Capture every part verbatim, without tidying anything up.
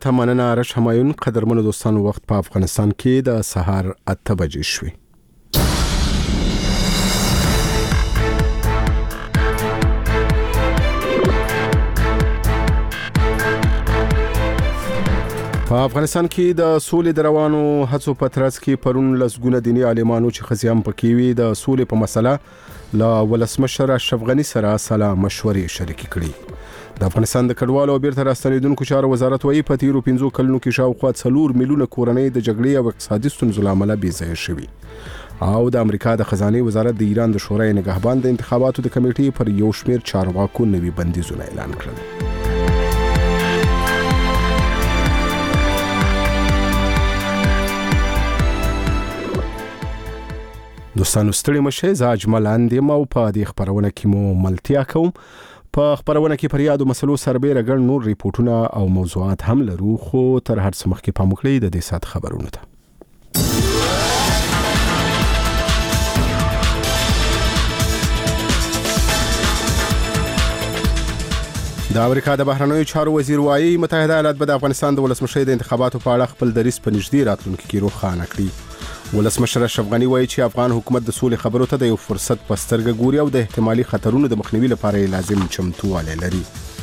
تمننه رش همایون قدرمنو دوستانو وخت په افغانستان کې د سهار اته بجې شوې. په افغانستان کې د سولې د روانو هڅو په ترڅ کې پرون لسګونه دیني عالمانو چې خزيام پکې وي د سولې په مسله لا ولسمشر اشرف غنی سره سلا مشورې شریک کړي. د افغانستان د کډوالو او بیرته راستنیدونکو چارو وزارت وايي په تیرو پنځو کلونو کې شاوخوا څلور میلیونه کورنۍ د جګړې او اقتصادي ستونزو لامل بې ځایه شوي. او د امریکا د خزانه وزارت د ایران د شورای نگهبان د انتخاباتو د کمیټې پر یو شمېر چارواکو نوي بندیزونه اعلان کړل. دوستانو ستړي مشه ز اجمل اندیم او په دې خبرونه کې مو ملتیا کوم. په خبرونه کې پر یادو مسلو سربېره ګڼ نور ریپورتونه او موضوعات هم لرو، خو تر هر څه مخکې پام وکړئ د دې سات خبرونه ته. د امریکا د بهرنیو چارو وزیر وايي متحده ایالات به د افغانستان د ولسمشر د انتخاباتو په اړه خپل دریځ په نږدې راتلونکي کې روښانه کړي. ولسمشر اشرف غنی وایي چې افغان حکومت د سولې خبرو ته د یو فرصت په سترګه ګوري او د احتمالي خطرونو د مخنیوي لپاره لازم چمتووالی لري.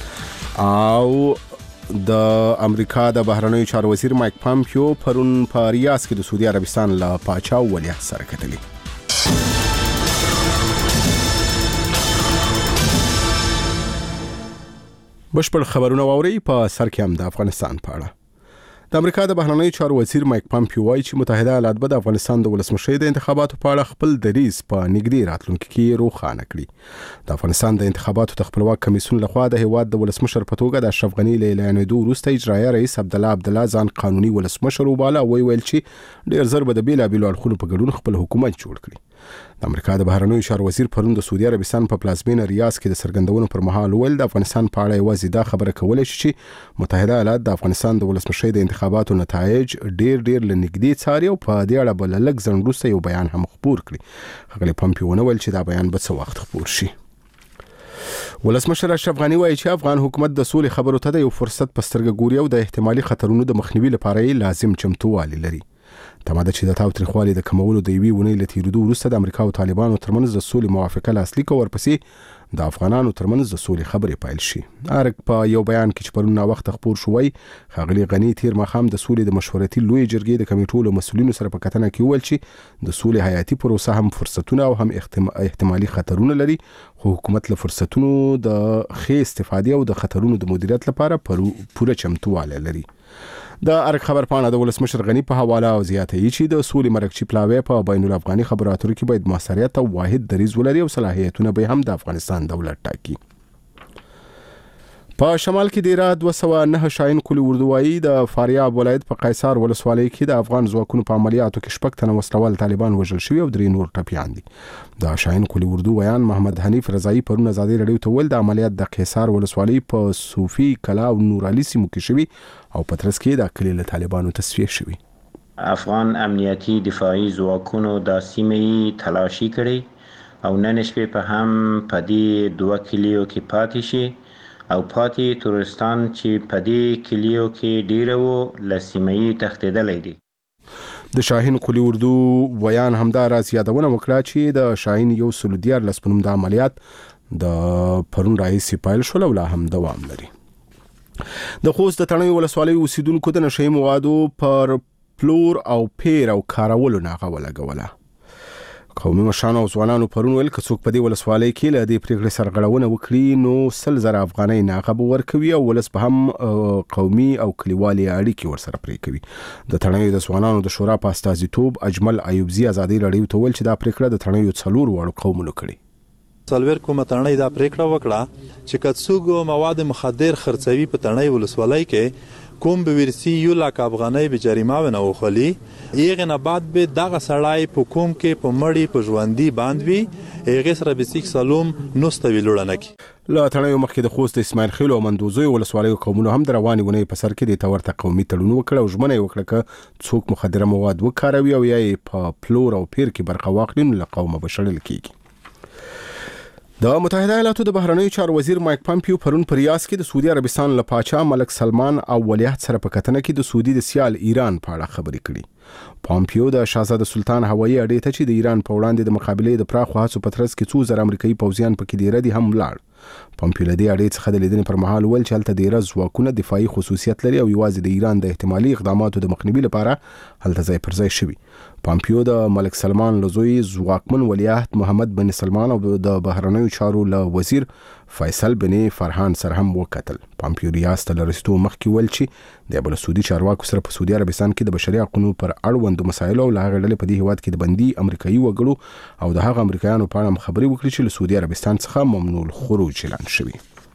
او د امریکا د بهرنیو چارو وزیر مایک پامپیو پرون په ریاض کې د سعودي عربستان له پاچا ولیعهد سره کتلي. بشپړ خبرونه واوري په سر کې هم د افغانستان په اړه. د امریکا د بهرنیو چارو وزیر مایک پامپیو وایي چې متحده ایالات به د افغانستان د ولسمشر د انتخاباتو په اړه خپل دریځ په نږدې راتلونکي کې روښانه کړي. د افغانستان د انتخاباتو د خپلواک کمیسیون لخوا د هیواد د ولسمشر په توګه د اشرف غنی له اعلانېدو وروسته اجرایي رئیس عبدالله عبدالله ځان قانوني ولسمشر وباله او ویل چې ډېر زر به د بیلابیلو اړخونو په ګډون خپل حکومت جوړ کړي. د امریکا د بهرنیو چارو وزیر پرون د سعودي عربستان په پلازمینه ریاض کې د څرګندونو پر مهال ویل د افغانستان په اړه یوازې دا خبره کولای شي چې متحده ایالات د افغانستان د ولسمشر د انتخاباتو نتایج ډیر ډیر لنږدې څاري او په دې اړه بل لږ ځنډ وروسته یو بیان هم خپور کړي. ښاغلی پامپیو ویل چې دا بیان به څه وخت خپور شي. ولسمشر اشرف غنی وایي چې افغان حکومت د سولې خبرو ته د یو فرصت په سترګه ګوري او د احتمالي خطرونو د مخنیوي لپاره لازم چمتووالی لري. تماده چې د تاوتریخوالي د کمولو د یوې ونې له تیریدو وروسته د امریکا او طالبانو ترمنځ د سولې موافقه لاسلیک او ورپسې د افغانانو ترمنځ د سولې خبرې پیل شي. ارګ په یو بیان کې چې پرون ناوخته خپور شوی ښاغلی غنی تیر ماښام د سولې د مشورتي لوی جرګې د کمیټو له مسؤلینو سره په کتنه کې ویل چې د سولې حیاتي پروسه هم فرصتونه او هم احتمالي خطرونه لري، خو حکومت له فرصتونو د ښې استفادې او د خطرونو د مدیریت لپاره پوره چمتووالی لري. د ارګ خبر پاڼه د ولسمشر غنی په حواله او زیاتوي چې د سولې مرکچی پلاوی په بین الافغاني خبرو اترو کې باید موثریت او واحد دریځ ولري او صلاحیتونه به هم د افغانستان دولت ټاکي. په شمال کې د را دوه سوه نه شاهین کلی اردوایي د فاریاب ولایت په قیصار ولسوالۍ کې د افغان ځواکونو په عملیاتو کې شپږ تنه وسلوال طالبان وژل شوي او درې نور ټپیان دي. د شاهین کلی اردو ویان محمد حنیف رضایی پرون ازادي رادیو ته ویل د عملیات د قیصار ولسوالۍ په صوفي کلا او نور علي سیمو کې شوي او په ترڅ کې د کلی له طالبانو تصفیه شوي. افغان امنیتي دفاعي ځواکونو د سیمې تلاشي کړي او نن شپې په هم په دې دوه کلیو کې پاتې شي او پاتې تورستان چې په دې کلیو کې ډیره وو له سیمې تښتېدلی دي. د شاهین کلی اردو ویان همدا راز یادونه وکړه چې د شاهین یو سل دیارلس په نوم د عملیات د پرون راهیسې پیل شول او لا هم دوام لري. د خوست د تڼیو ولسوالۍ اوسیدونکو د نشهیي موادو پر پلور او پیر او کارولو ناغه ولګوله. قومي مشرانو او ځوانانو پرون ویل که څوک په دې ولسوالۍ کې له دې پرېکړې سرغړونه وکړي نو سل زره افغانۍ ناغه به ورکوي او ولس به هم قومي او کلیوالي اړیکې ورسره پرې کوي. د تڼیو د ځوانانو د شورا په استازیتوب اجمل ایوبزي ازادي رادیو ته ویل چې دا پرېکړه د تڼیو څلور واړو قومونو کړې. څلور کومه تڼۍ دا پرېکړه وکړه چې که څوک مواد مخدر خرڅوي په تڼۍ ولسوالۍ کې کوم به ورسی یو لاک افغانۍ به جریمه ونه وخلی ایغه نه بعد به دغه سړی په کوم کې په مړی په ژوندۍ باندې وي ایغه سره به سیک سلام نوستوي لړنکی. لا تڼیو مخکې د خوست اسماعیل خیل او مندوزوی ولسوالۍ قومونو هم د روانې ونې په سر کې د تورته قومي تړون وکړ او ژمنه یې وکړه که څوک مخدره مواد وکاروي او یا په پلور او پیر کې برخه واخلي نو له قومه به شړل کیږي. د متحده ایالاتو د بهرنیو چارو وزیر مایک پامپیو پرون په ریاض کې د سعودي عربستان له پاچا ملک سلمان او ولیعهد سره په کتنه کې د سعودي د سیال ایران په اړه خبرې کړې. پامپیو د شاهزاده سلطان هوایي اډې ته چې د ایران په وړاندې د مقابلې د پراخو هڅو په ترڅ کې څو زره امریکایي پوځیان پکې ډیره دي هم ولاړ. پامپیو له دې اډې څخه د لیدنې پر مهال ویل چې هلته ډیره ځواکونه دفاعي خصوصیت لري او یوازې د ایران د احتمالي اقداماتو د مخنیوي لپاره هلته ځای پر ځای شوي. پامپیو د ملک سلمان له زوی ځواکمن ولیعهد محمد بن سلمان او د بهرنیو چارو له وزیر فیصل بن فرحان سره هم وکتل. پامپیو ریاض ته له رسیدو مخکې ویل چې د بل سعودي چارواکو سره په سعودي عربستان کې د بشري حقوقو پر اړوندو مسایلو او له هغې ډلې په دې هیواد کې د بندي امریکایي وګړو او د هغه امریکایانو په اړه خبرې وکړي چې له سعودي عربستان څخه ممنوع الخروج اعلان شوي.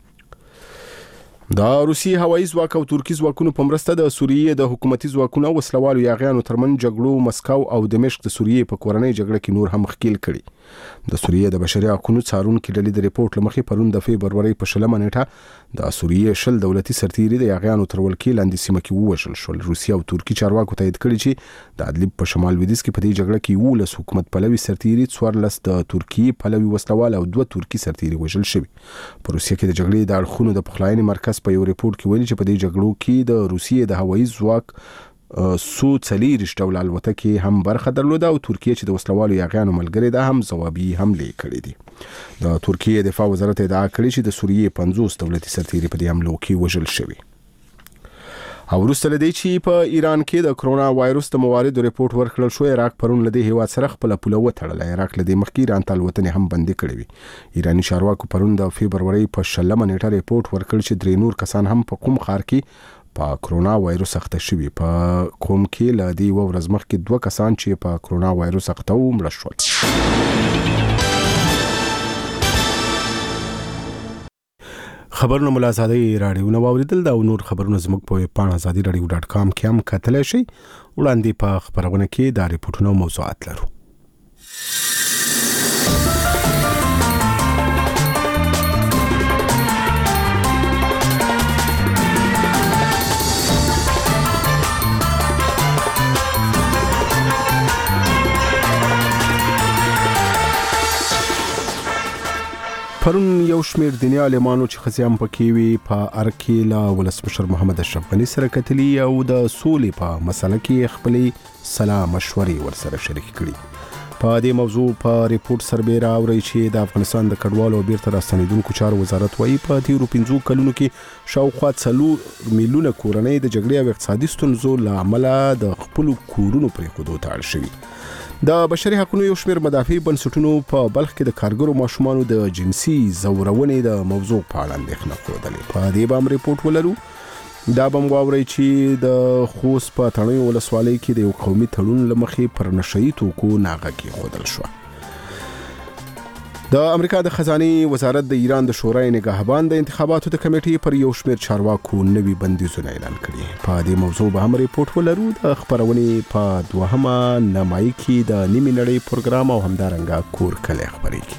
د روسي هوایي ځواک او ترکی ځواکونو په مرسته د سوریې د حکومتي ځواکونو او وسلوالو یاغیانو ترمن جګړو مسکو او دمشق د سوریې په کورنۍ جګړه کې نور هم ښکیل کړي. د سوریې د بشري حقوقو څارونکو ډلې د ریپورت لمخې پرون د فبرورۍ په شلمه نیټه د سوریې شل دولتي سرتیري د یاغیانو تر ولکې لاندې سیمه کې ووژل شول. روسیا او ترکی چارواکو تایید کړي چې د ادلب په شمال لویدیځ کې په دې جګړه کې یولس حکومت پلوي سرتیري، څوارلس د ترکی پلوي وسلوال او دوه ترکی سرتیري وژل شوي. په روسیه کې د جګړې د اړخونو د پخلاینې مرکز په یو ریپورت کې ویلي چې په دې جګړو کې د روسیې د هوایي ځواک سو څلېرویشت ډوله الوتکې هم برخه درلوده او ترکیه چې د وسلوالو یاغیانو ملګری ده هم ځوابي حملې کړې دي. د ترکیه دفاع وزارت ادعا کړې چې د سوریې پنځوس دولتي سرتیري په دې حملو کې وژل شوي. او وروسته له دې چې په ایران کې د کرونا وایروس د مواردو ریپورت ورکړل شو، عراق پرون له دې هیواد سره خپل پوله وتړله. عراق له دې مخکې ایران ته الوتنې هم بندي کړې وي. ایراني چارواکو پرون د فبرورۍ په شلمه نیټه ریپورت ورکړ چې درې نور کسان هم په قم ښار کې په کرونا وایروس اخته شوي. په قم کې له دې یوه ورځ مخکې دوه کسان چې په کرونا وایروس اخته وو مړه شول. خبرونه مو له ازادۍ راډیو نه واورېدل. دا او نور خبرونه زموږ په ویب پاڼه ازادي راډیو ډاټ کام کې هم کتلی شئ. وړاندې په خبرونه کې دا ریپورټونه او موضوعات لرو. پرون یو شمیر دیني عالمانو چې ښځې هم پکې وي په ارګ کې له ولسمشر محمد اشرف غني سره کتلي او د سولې په مسله کې خپلې سلا مشورې ورسره شریک کړي. په دې موضوع په ریپورت سربیره اورئ چې د افغانستان د کډوالو او بیرته راستنېدونکو چارو وزارت وایي په تیرو پنځو کلونو کې شاوخوا څلور میلیونه کورنۍ د جګړې او اقتصادي ستونزو له امله د خپلو کورونو پرېښودو ته اړ شوي. د بشري حقوقو یو شمیر مدافع بنسټونو په بلخ کې د کارګرو ماشومانو د جنسي زورونې د موضوع په اړه اندېښنه ښودلې. په دې به هم ریپورټ ولرو. دا به هم واورئ چې د خوست په تڼیو ولسوالۍ کې د یو قومي تړون له مخې پر نشهیي توکو ناغه کېښودل شوه. د امریکا د خزانې وزارت د ایران د شورای نگهبان د انتخاباتو د کمیټې پر یو شمیر چارواکو نوي بندیزونه اعلان کړي. په دې موضوع به هم ریپورټ ولرو. د خبرونې په دوهمه نمایي کې د نیمې نړۍ پروګرام او همدارنګه کور کلی خبرېږي.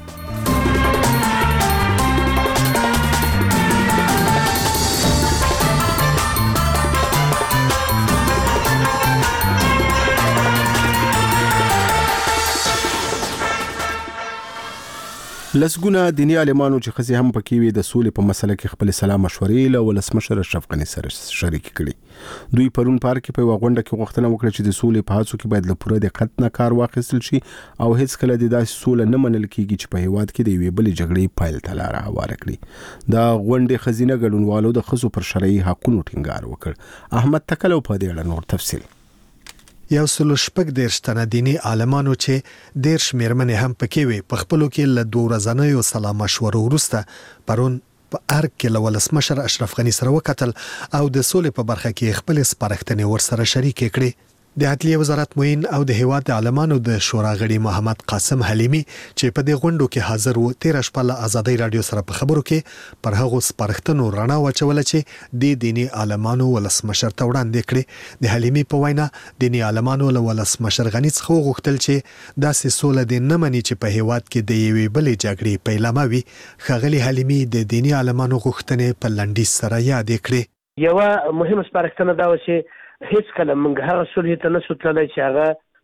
لسګونه دیني عالمانو چې ښځې هم پکې وي د سولې په مسله کې خپل سلا مشورې له ولسمشر اشرف غني سره شریک کړي. دوی پرون پارک په یوه غونډه کې غوښتنه وکړه چې د سولې په هڅو کې باید له پوره دقت نه کار واخیستل شي او هیڅ کله د داسې سوله نه منل کیږي چې په هیواد کې د یوې بلې جګړې پیل ته لاره هواره کړي. د غونډې ښځینه ګډونوالو د ښځو پر شرعي حقونو ټینګار وکړ. احمد تکل په دې اړه نور تفصیل. یو سلو شپږ دېرش تنه دیني عالمانو چې دېرش میرمنې هم پکې وي په خپلو کې له دوه ورځنیو سلا مشورو وروسته پرون په ارګ کې له ولسمشر اشرف غني سره وکتل او د سولې په برخه کې خپل سپارښتنې ورسره شریکې کړې. د عدلیه وزارت معین او د هیواد د عالمانو د شورا غړي محمد قاسم حلیمی چې په دې غونډو کې حاضر وو تیر شپه له ازادۍ رادیو سره په خبرو کې پر هغو سپارښتنو رڼا واچوله چې د دیني عالمانو ولسمشر ته وړاندې کړي. د حلیمی په وینا دیني عالمانو له ولسمشر غني څخه وغوښتل چې داسې سوله د نه مني چې په هیواد کې د یوې بلې جګړې پیلامه وي. ښاغلي حلیمی د دیني عالمانو غوښتنې په لنډیز سره یادې کړې. یوه مهمه سپارښتنه دا و چې هیڅ کله موږ هغه صلح ته نشو تللی چې هغه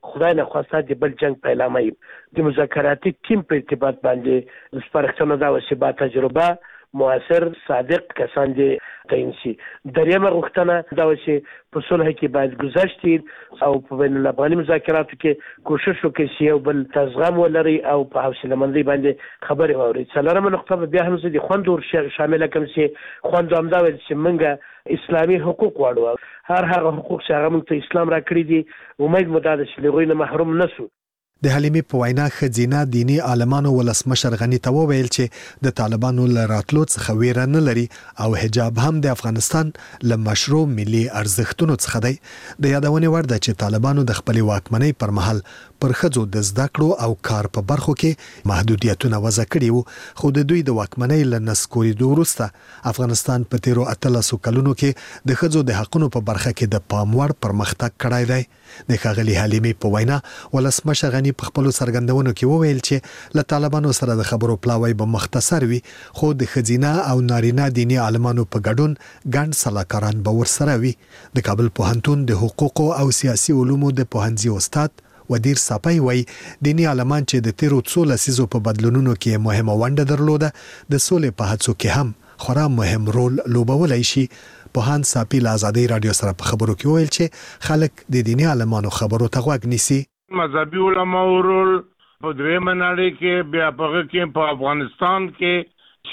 خدای نه خواسته د بل جنگ پیلامه د مذاکراتي ټیم په ارتباط باندې د سپارښتنو دا وسه با تجربه موثر صادق کسان دي تعین شي. دریمه غوښتنه دا و چې په صلح کې باید گذشت او په بین الافغاني مذاکراتو کې کوشش وکړي چې یو بل تزغم ولري او په حوصله مندۍ باندې خبرې واوري. څلورمه نقطه بیا هم د خوندور شامل کوم چې خوند همدا ویل چې موږ اسلامي حقوق واړو، هر هغه حقوق چې هغه موږ ته اسلام راکړي دي امید مو دا ده چې له هغوی نه محروم نشو. د حلیمې په وینا ښځینه دیني عالمانو ولسمشر غني ته وویل چې د طالبانو له راتلو څخه ویره نه لري او حجاب هم د افغانستان له مشروع ملي ارزښتونو څخه دی. د یادونې وړ ده چې طالبانو د خپلې واکمنۍ پر مهال پر ښځو د زده کړو او کار په برخو کې محدودیتونه وضع کړي وو، خو د دوی د واکمنۍ له نسکورېدو وروسته افغانستان په تیرو اتلسو کلونو کې د ښځو د حقونو په برخه کې د پام وړ پرمختګ کړی دی. د ښاغلي حلیمې په وینا ولسمشر غني په خپلو څرګندونو کې وویل چې له طالبانو سره د خبرو پلاوی به مختصر وي، خو د ښځینه او نارینه دیني عالمانو په ګډون ګڼ سلاکاران به ورسره وي. د کابل پوهنتون د حقوقو او سیاسي علومو د پوهنځي استاد ودیر ساپی وای دینی عالمان چې د تیرو څو لسیزو په بدلونونو کې مهمه ونډه درلوده د سولې په هڅو کې هم خورا مهم رول لوبولای شي. پوهان ساپی له آزادۍ رادیو سره په خبرو کې ویل چې خلک د دینی عالمانو خبرو ته غوږ نیسي. مذهبي علماو رول په درېیمه نړۍ کې بیا په هغه کې په افغانستان کې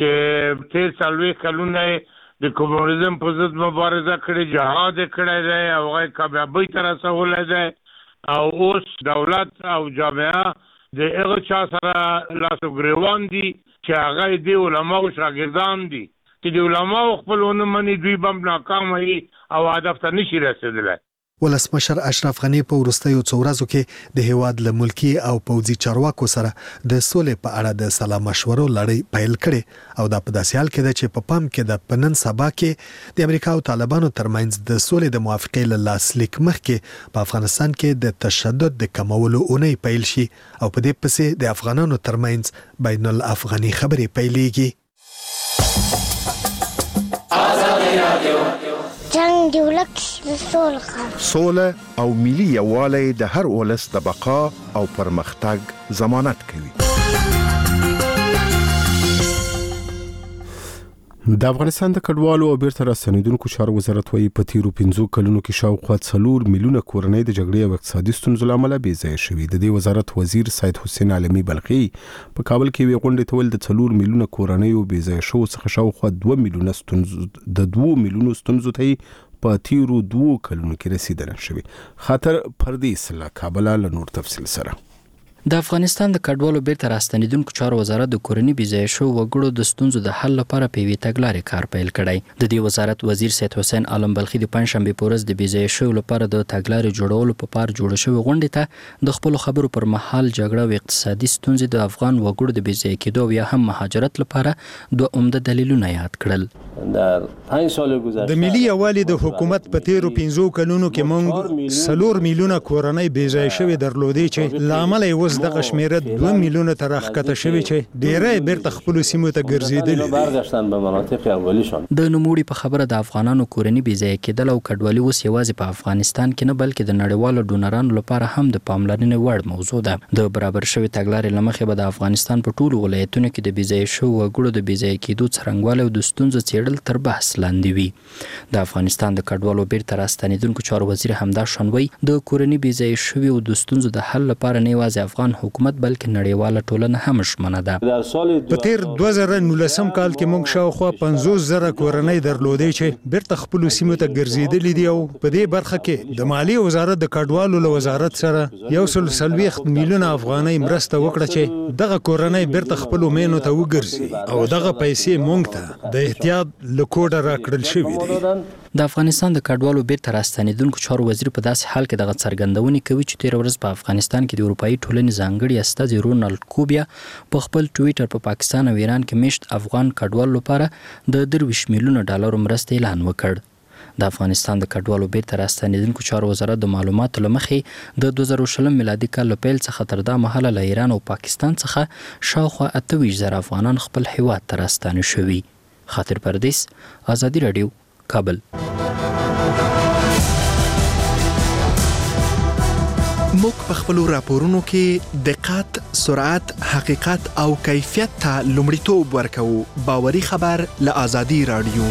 چې تیر څلوېښت کلونه د کمونیزم په ضد مبارزه کړې، جهاد یې کړی دی او هغه کامیابۍ ته رسولی دی او اوس دولت او جامعه د هغه چا سره لاس و ګرېوان دي چې هغه د علماو شاګردان دي چې د علماو خپل ونه مني، دوی به هم ناکامه وي او هدف ته نشي رسېدلی. ولسمشر اشرف غني په وروستیو څو ورځو کې د هیواد له ملکی او پوځي چارواکو سره د سولې په اړه د سلا مشورو لړۍ پیل کړې او دا په داسې حال کې ده چې په پام کې د پنن سبا کې د امریکا او طالبانو ترمنځ د سولې د موافقې له لاسلیک مخکې په افغانستان کې د تشدد د کمولو اونۍ پیل شي او په دې پسې د افغانانو ترمنځ بین الافغاني خبرې پیلېږي. جنگ دی ولک سول خان سوله او ملي یووالی د هر ولس د بقا او پرمختګ ضمانت کوي. د افغانستان د کډوالو او بیرته راستنیدونکو چارو وزارت وايي په تیرو پنځو کلونو کې شاوخوا څلور میلیونه کورنۍ د جګړې او اقتصادي ستونزو له امله بې ځایه شوي. د دې وزارت وزیر سید حسین عالمي بلخي په کابل کې وی غونډې ته ویل د څلور میلیونه کورنۍ بې ځایه شو څخه شاوخوا دوه میلیونه ستونزو د دوه میلیونو ستونزو ته په تیرو دوه کلونو کې رسیدنه شوي. خاطر پردیس له کابل له نور تفصیل سره. د افغانستان د کډوالو بیرته راستنیدونکو چارو وزارت د کورنۍ بې ځایه شوو وګړو د ستونزو د حل لپاره په یوې تګلارې کار پیل کړی. د دې وزارت وزیر سید حسین عالم بلخي د پنځشنبې په ورځ د بې ځایه شوو لپاره د تګلارې جوړولو په پار جوړه شوې غونډې ته د خپلو خبرو پر مهال جګړه او اقتصادي ستونزې د افغان وګړو د بې ځایه کېدو او یا هم مهاجرت لپاره دوه عمده دلیلونه یاد کړل. د ملي یووالي د حکومت په تیرو پنځو کلونو کې موږ څلور میلیونه کورنۍ بې ځایه شوې درلودې چې له امله یې اوس دغه شمیره دوه میلیونه ته راښکته شوې چې ډیری بیرته خپلو سیمو ته ګرځېدلي دي. د نوموړي په خبره د افغانانو کورنۍ بې ځایه کېدل او کډوالي اوس یوازې په افغانستان کې نه بلکې د نړیوالو ډونرانو لپاره هم د پاملرنې وړ موضوع ده. د برابر شوې تګلارې له مخې به د افغانستان په ټولو ولایتونو کې د بې ځایه شوو وګړو د بې ځایه کېدو څرنګوالی او د ستونزو څېړل تر بحث لاندې وي. د افغانستان د کډوالو بیرته راستنیدونکو چارو وزیر همدا شان وایي د کورنۍ بې ځایه شوي او د ستونزو د حل لپاره نه یوازې افغان حکومت بلکې نړیواله ټولنه هم شمنه ده. په تیر دوه زره نولسم کال کې موږ شاوخوا پنځوس زره کورنۍ درلودې چې بیرته خپلو سیمو ته ګرځېدلي دي او په دې برخه کې د مالیې وزارت د کډوالو له وزارت سره یو سل څلوېښت میلیونه افغانۍ مرسته وکړه چې دغه کورنۍ بیرته خپلو مینو ته وګرځي او دغه پیسې موږ ته د احتیاط له کوډه راکړل شوي دي. د افغانستان د کډوالو بیرته راستنیدونکو چارو وزیر په داسې حال کې دغه څرګندونې کوي چې تېره ورځ په افغانستان کې د اروپایي ټولنې ځانګړي استازي رونالډ کوبیا په خپل ټویټر په پاکستان او ایران کې میشت افغان کډوالو لپاره د درویشت میلیونه ډالرو مرستې اعلان وکړ. د افغانستان د کډوالو بیرته راستنیدونکو چارو وزارت د معلوماتو له مخې د دوه زره شلم میلادي کال له پیل څخه تر دا مهاله له ایران او پاکستان څخه شاوخوا اته ویشت زره افغانان خپل هیواد ته راستانه شوي. خاطر پردیس، آزادي رادیو، کابل. موږ په خپل راپورونو کې دقت، سرعت، حقیقت او کیفیت ته لومړیتوب ورکوو. باوري خبر له آزادي رادیو.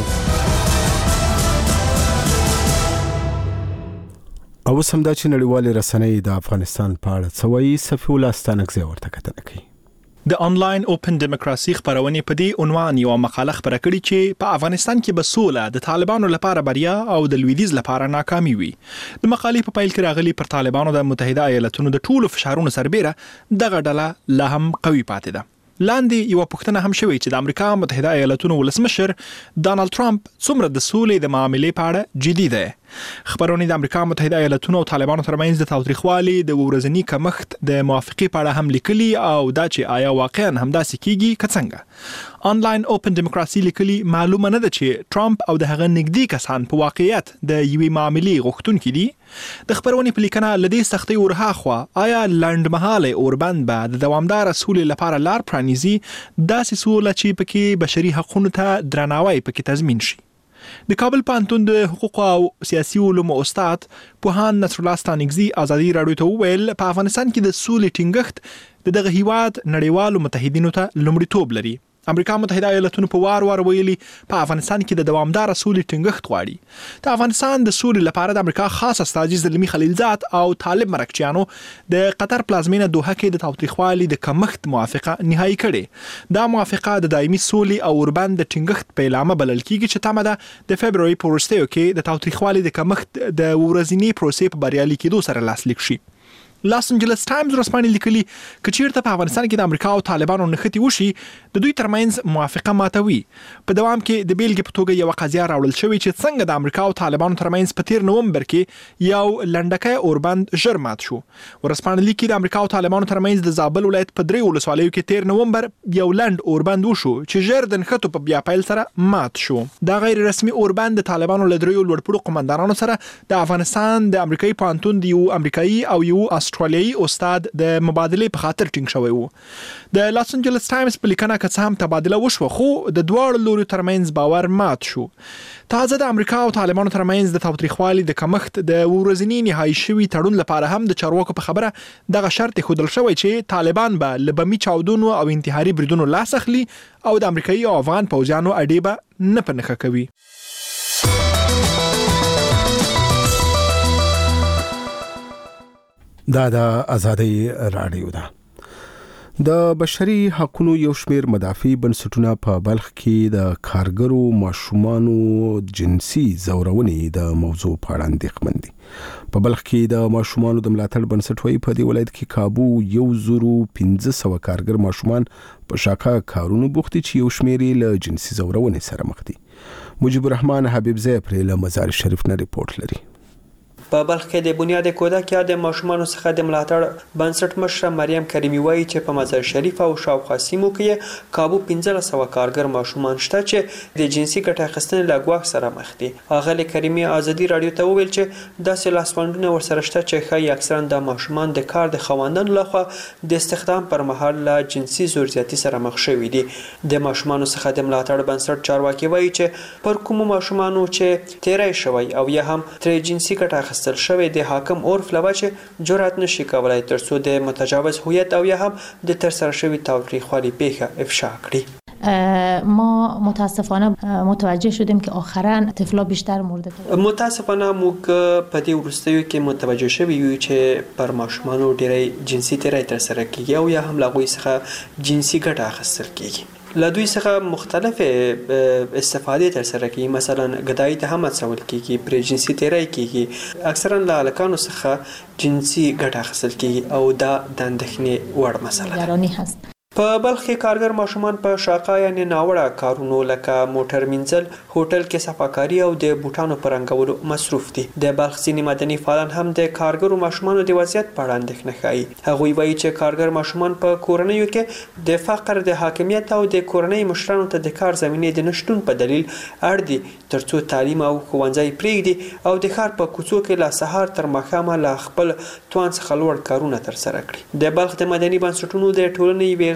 او سمدا چې نړیوالې رسنۍ د افغانستان په اړه څه وایي، صفي الله ستانکزی ورته کتنه کوي. د انلاین اوپن دیموکراسي خبرونه په دې عنوان یو مقاله خبره کړې چې په افغانستان کې به سوله د طالبانو لپاره بریا او د لویدیز لپاره ناکامي وي. د مقالې په پیل کې راغلي پر طالبانو د متحده ایالاتونو د ټولو فشارونو سربېره دغه ډله لا هم قوي پاتې ده. لاندې یو پوښتنه هم شوې چې د امریکا متحده ایالاتونو ولسمشر ډانلډ ټرمپ څومره د سولې د معاملې په اړه جدي دی. خبرونه د امریکا متحده ایالاتونو او طالبانو ترمنځ د تاوتریخوالي د ورځنی کمښت د موافقې په اړه هم لیکلي او دا چې آیا واقعا همداسې کیږي که څنګه. انلاین اوپن دیموکراسي لیکلي معلومه نه ده چې ټرمپ او د هغه نږدې کسان په واقعیت د یوې معاملې غوښتونکي دي. د خبرونې په لیکنه لدې سختي ورهاخوا آیا لنډمهاله اوربند به د دوامدار سولې لپاره لار پرانیزي، داسې سوله چې پکې بشري حقوقو ته درناوی پکې تضمین شي. د کابل پوهنتون د حقوق او سیاسي علومو استاد پوهان نصر الله ستانکزی آزادي رادیو ته وویل په افغانستان کې د سولې ټینګښت د دغه هیواد نړیوالو متحدینو ته لومړیتوب لري. امریکا متحده ایالاتونو په وار وار ویلي په افغانستان کې د دوامدار سولې ټینګښت غواړي. د افغانستان د سولې لپاره د امریکا خاص استازي زلمی خلیلزاد او طالب مرکچیانو د قطر پلازمینه دوحه کې د تاوتریخوالي د کمښت موافقه نهایی کړې. دا موافقه د دایمي سولې او اوربند د ټینګښت په اعلان بلل کیږي چې تمه ده د فبرवरी په وروستیو کې د تاوتریخوالي د کمښت د ورځنی پروسې په بریالي کېدو سره لاسلیک شي. لاس انجلس ټایمز ورسپانې لیکلي کچیرته په افغانستان کې د امریکا او طالبانو نښتې وشي د دوی ترمنځ موافقه ماتوي. په دوام کې د بیلګې په توګه یو قضیه راوړل شوې چې څنګه د امریکا او طالبانو ترمنځ په تیر نومبر کې یو لنډکی اوربند ژر مات شو. ورسپانې لیکي د امریکا او طالبانو ترمنځ د زابل ولایت په درې ولسوالیو کې تیر نومبر یو لنډ اوربند وشو چې ژر د نښتو په بیا پیل سره مات شو. دا غیر رسمي اوربند د طالبانو له دریو لوړپوړو قومندانانو سره د افغانستان د امریکایي پوهنتون د یو امریکایي او یو استرالیایي استاد د مبادله په خاطر ټینګ شوی وو. د لاس انجلس ټایمز په لیکنه کې څه هم تبادله وشو خو د دواړو لوري ترمنځ باور مات شو. تازه د امریکا او طالبانو ترمنځ د تاوتریخوالي د کمښت د ورځنی نهایی شوی تړون لپاره هم د چارواکو په خبره دغه شرط خودل شوی چې طالبان به له بمي چاودونو او انتحاري بریدونو لاس اخلي او د امریکایي او افغان پوځیانو اډې به نه پنهخه کوي. دا د آزادي رادیو ده. د بشري حقوقو یو شمېر مدافع بنسټونه په بلخ کې د کارګرو ماشومانو جنسي زورونې د موضوع په اړه اندېښمن دي. په بلخ کې د ماشومانو د ملاتړ بنسټ وایي په دې ولایت کې کابو یو زرو پنځه سوه کارګر ماشومان په شاکه کارونو بوخت دي چې یو شمېر له جنسي زورونې سره مخ دي. مجيب الرحمن حبیبزی پرې له مزار شریف نه ریپورت لري. په بلخ کې د بنیاد کودک یا د ماشومانو څخه د ملاتړ بنسټ مشره مریم کریمي وایي چې په مزار شریف او شاوخوا سیمو کې کابو پنځه سوه کارګر ماشومان شته چې د جنسي ګټې اخیستنې له ګواښ سره مخ دي. اغلې کریمي آزادي رادیو ته وویل چې داسې لاسوندونه ورسره شته چې ښایي اکثرا د ماشومان د کار د خواندانو لخوا د استخدام پر مهال له جنسي زورزیاتي سره مخ شوي دي. د ماشومانو څخه د ملاتړ بنسټ چارواکي وایي چې پر کومو ماشومانو چې تیری شوی او یا هم تر جنسي ګټه اخیستل شوی د حاکم عرف لوجه جرأت نشي کولای ترڅو د متجاوز هویت او یا هم د ترسره شوی تاوتریخوالي پیښه افشا کړي. ما متاسفانه متوجه شدیم که آخرا طفلا بیشتر مورد متاسفانه موږ په دې وروستیو کې متوجه شوي یو چې پر ماشومانو ډېری جنسي تیری ترسره کیږي او یا هم له هغوی څخه جنسي ګټه اخیستل کیږي. له دوی څخه مختلف استفاده ترسره کیږي، مثلا غذایی ته هم اچول کیږي، پر جنسي تیری کیږي، اکثرا له هلکانو څخه جنسي ګټه اخیستل کیږي او دا د اندېښنې وړ مسله هست. په بلخ کې کارګر ماشومان په شاقه یعنی ناوړه کارونو لکه موټر مینځل، هوټل کې صفاکاري او د بوټانو په رنګولو مصروف دي. د بلخ ځینې مدني فعالان هم د کارګرو ماشومانو د وضعیت په اړه اندېښنه ښیي. هغوی وایي چې کارګر ماشومان په کورنیو کې د فقر د حاکمیت او د کورنۍ مشرانو ته د کار زمینې د نشټون په دلیل اړ دي ترڅو تعلیم او ښوونځی پرېږدي او د ښار په کوڅو کې له سهار تر ماښامه له خپل توان څخه لوړ کارونه ترسره کړي. د بلخ د مدني بنسټونو د ټولنې یوې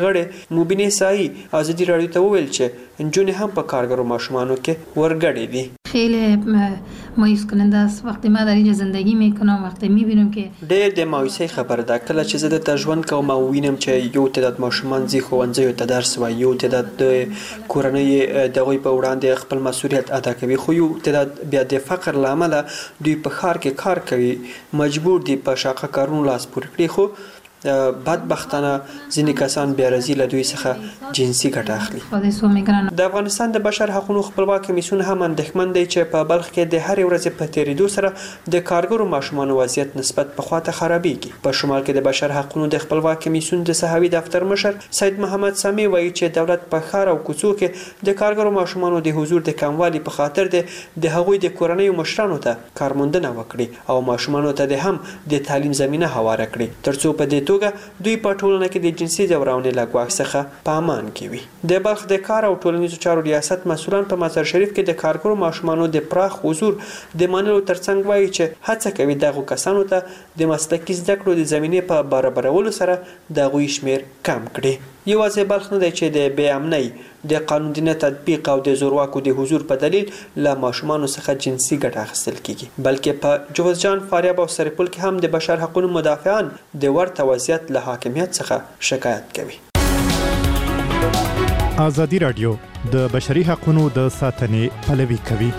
غړي مبینه سایی ازادي رادیو ته وویل چې نجونې هم په کارګرو ماشومانو کې ورګړې دي. خیلی مایوس کننده است وقتی ما در اینجا زندگی میکنم وقتی میبینم که ډېر د مایوسۍ خبره ده کله چې زه دلته ژوند کوم او وینم چې یو تعداد ماشومان ځي ښوونځیو ته درس وایي یو تعداد د کورنۍ د هغوی په وړاندې خپل مسؤلیت ادا کوي خو یو تعداد بیا د فقر له امله دوی په ښار کې کار کوي مجبور دي په شاقه کارونو لاس پورې کړي خو بدبختانه ځینې کسان بیا راځي له دوی څخه جنسي ګټه اخلي. د افغانستان د بشر حقونو خپلواک کمیسیون هم اندېښمن دی چې په بلخ کې د هرې ورځې په تېرېدو سره د کارګرو ماشومانو وضعیت نسبت پخوا ته خرابېږي. په شمال کې د بشر حقونو د خپلواک کمیسیون د ساحوي دفتر مشر سید محمد سامي وایي چې دولت په ښار او کوڅو کې د کارګرو ماشومانو د حضور د کموالي په خاطر د هغوی د کورنیو مشرانو ته کارموندنه وکړي او ماشومانو ته د هم د تعلیم زمینه هواره کړي ترڅو په دې توګه دوی په ټولنه کې د جنسي ځورونې له ګواښ څخه په امان کې وي. د بلخ د کار او ټولنیزو چارو ریاست مسؤلان په مزار شریف کې د کارګرو ماشومانو د پراخ حضور د منلو ترڅنګ وایي چې هڅه کوي دغو کسانو ته د مسلکي زده کړو د زمینې په برابرولو سره د هغوی شمیر کم کړي. یوازې بلخ نه دی چې د بې امنۍ د قانون د نه تطبیق او د زورواکو د حضور په دلیل له ماشومانو څخه جنسي ګټه اخیستل کیږي بلکې په جوزجان فاریاب او سرپل کې هم د بشر حقوقو مدافعان د ورته وضعیت له حاکمیت څخه شکایت کوي. ازادي رادیو د بشري حقوقو د ساتنې پلوي کوي.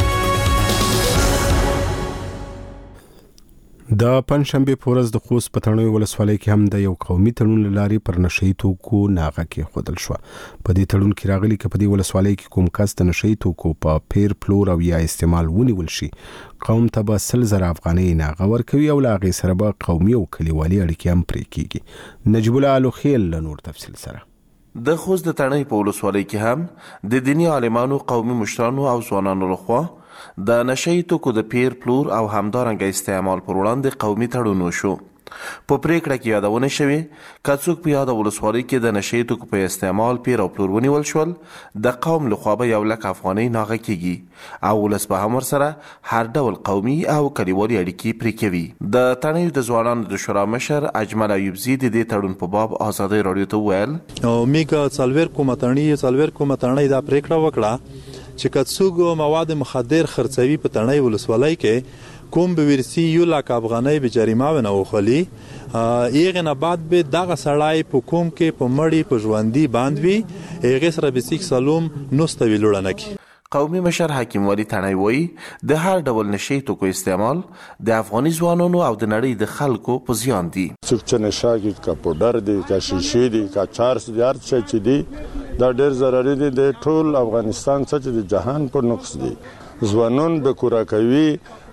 د پنځشنبه په ورځ د خوست په تڼیو ولسوالۍ کې هم د یو قومي تړون لاري پر نشئی توکو ناغه کې خودل شو. په دې تړون کې راغلي چې په دې ولسوالۍ کې کوم کس د نشئی توکو په پیر پلور او یا استعمال ونیول شي قوم ته به سل زره افغانۍ ناغه ورکوي او لاغې سره به قومي او کلیوالي اړیکې هم پرې کیږي. نجیب الله الوخیل له نور تفصیل سره. د خوست د تڼۍ په ولسوالۍ کې هم د دیني عالمانو قومي مشرانو او ځوانانو لخوا د نشئی توکو د پیر پلور او همدارنګه استعمال پر وړاندې قومي تړون وشو. په پریکړه کې یادونه شوې که څوک په یاده ولسوالۍ کې د نشئی توکو په استعمال پیر او پلور ونیول شول د قوم لخوا به یو لک افغانۍ ناغه کیږي او ولس به هم ورسره هر ډول قومي او کلیوالي اړیکې پرې کوي. د تڼیو د ځوانانو د شورا مشر اجمل ایوبزي د دې تړون په باب ازادي رادیو ته وویل او میګه څلور کومه تڼۍ څلور کومه تڼۍ دا پریکړه وکړه چې کڅوګو مواد مخدر خرڅوي په تڼۍ ولسوالۍ کې کوم به ورسی یو لک افغانۍ به جریمه ونه وخلی ایغه نه بعد به دغه سړی په کوم کې په مړی په ژوندۍ باندې ایغه سره به سیک سلام نوستوي لړنه کی. قومي مشر حکیم ولی تڼۍ وایي د هر ډول نشئی توکو استعمال د افغاني ځوانانو او د نړۍ د خلکو په زیان دي. څوک چې نشه کوي کا پودر دي کا شیشې دي کا چارس دي هر څه چې دي دا ډېر ضرري دي د ټول افغانستان څخه د جهان په نقص دي. ځوانان به کورا کوي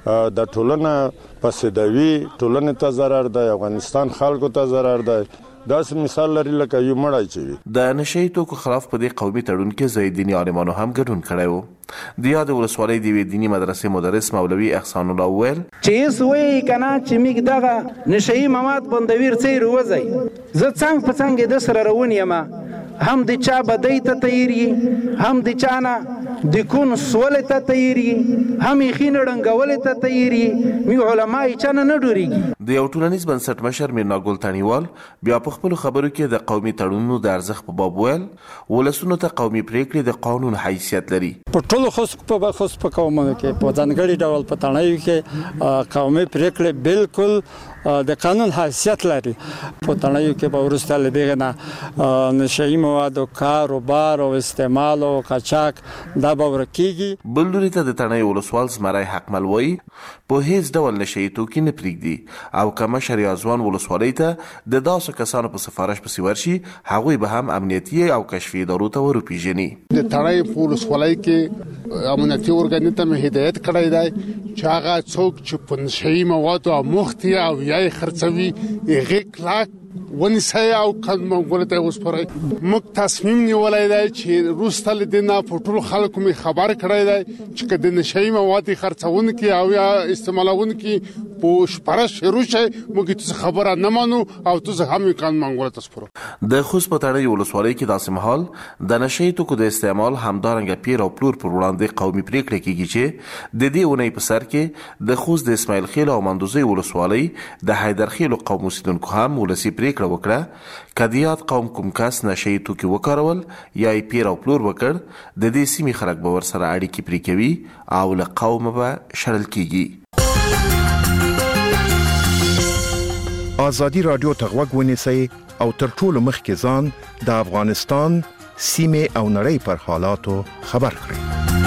د ټولنه پسیدوي ټولنه ته ضرر دی افغانستان خلکو ته ضرر دی. داس مثال لري لکه یو مړای چي د نشئی توکو خلاف په دې قومي تړون کې زیدینی عالمانو هم ګډون کړی وو. د یاد ولسوالۍ د دینی مدرسې مدرس مولوي احسان الله ویل چې سوی کنا چې میګ دغه نشئی مواد بندویر څیر وځي زه څنګه په څنګه د سره روان یم هم د چا بدای ته تیری هم د چانا د کون سوال ته تیری هم خین رنگول ته تیری می علماء چانه نه ډوریږي. د یو ټولنیز بنسټ مشر میرنا ګل تانیوال بیا په خپل خبرو کې د قومي تړونونو د ارزښت په باب ویل ولسونو ته قومي پریکړې د قانون حیثیت لري. په ټولو خص په خص په قومونو کې په ځانګړي ډول په تڼیو کې قومي پریکړې بالکل د قانون حیثیت لري. په تڼیو کې به وروسته له دغه نه نشئی مواد او کاروبار او استعمال او قاچاق دا به ورکیږي. بل لوري ته د تڼیو ولسوال زمری حکمل وایي په هیڅ ډول نشئی توکي نه پرېږدي او که مشر یا ځوان ولسوالۍ ته د داسې کسانو په سفارش پسې ورشي هغوی به هم امنیتي او کشفي ادارو ته وروپېژني. د تڼیو په ولسوالۍ کې امنیتي ارګانونو ته مې هدایت کړی دی چې هغه څوک چې په نشئی موادو مخ دي او یا یې خرڅوي هغې کلک ونیسئ او قانون منګولو ته وسپارئ. موږ تصمیم نیولی دی چې وروسته له دې نه په ټولو خلکو مې خبر کړی دی چې که د نشئی مواد خرڅونکي او یا استعمالونکي په شپاره شروع شي موږ ته خبره نه مانو او ته هم کان منګول تاسو پرو د خوست په تړۍ ولسوالۍ کې داسې مهال د نشي توکو د استعمال همدارنګه پیر او پلور پر وړاندې قومي پریکړه کیږي چې د دې اونۍ په سر کې د خوست د اسماعیل خیل او مندوزي ولسوالۍ د حیدر خیل قوم اوسیدونکو هم ولسی پریکړه وکړه کدیات قوم کوم کس نشي توکي وکارول یا پیر او پلور وکړ د دې سیمې خلک به ورسره اړیکې پرې کوي او له قوم به شړل کیږي. آزادی رادیو ته غوږ ونیسئ او تر ټولو مخکې ځان د افغانستان سیمې او نړۍ پر حالاتو خبر کړئ.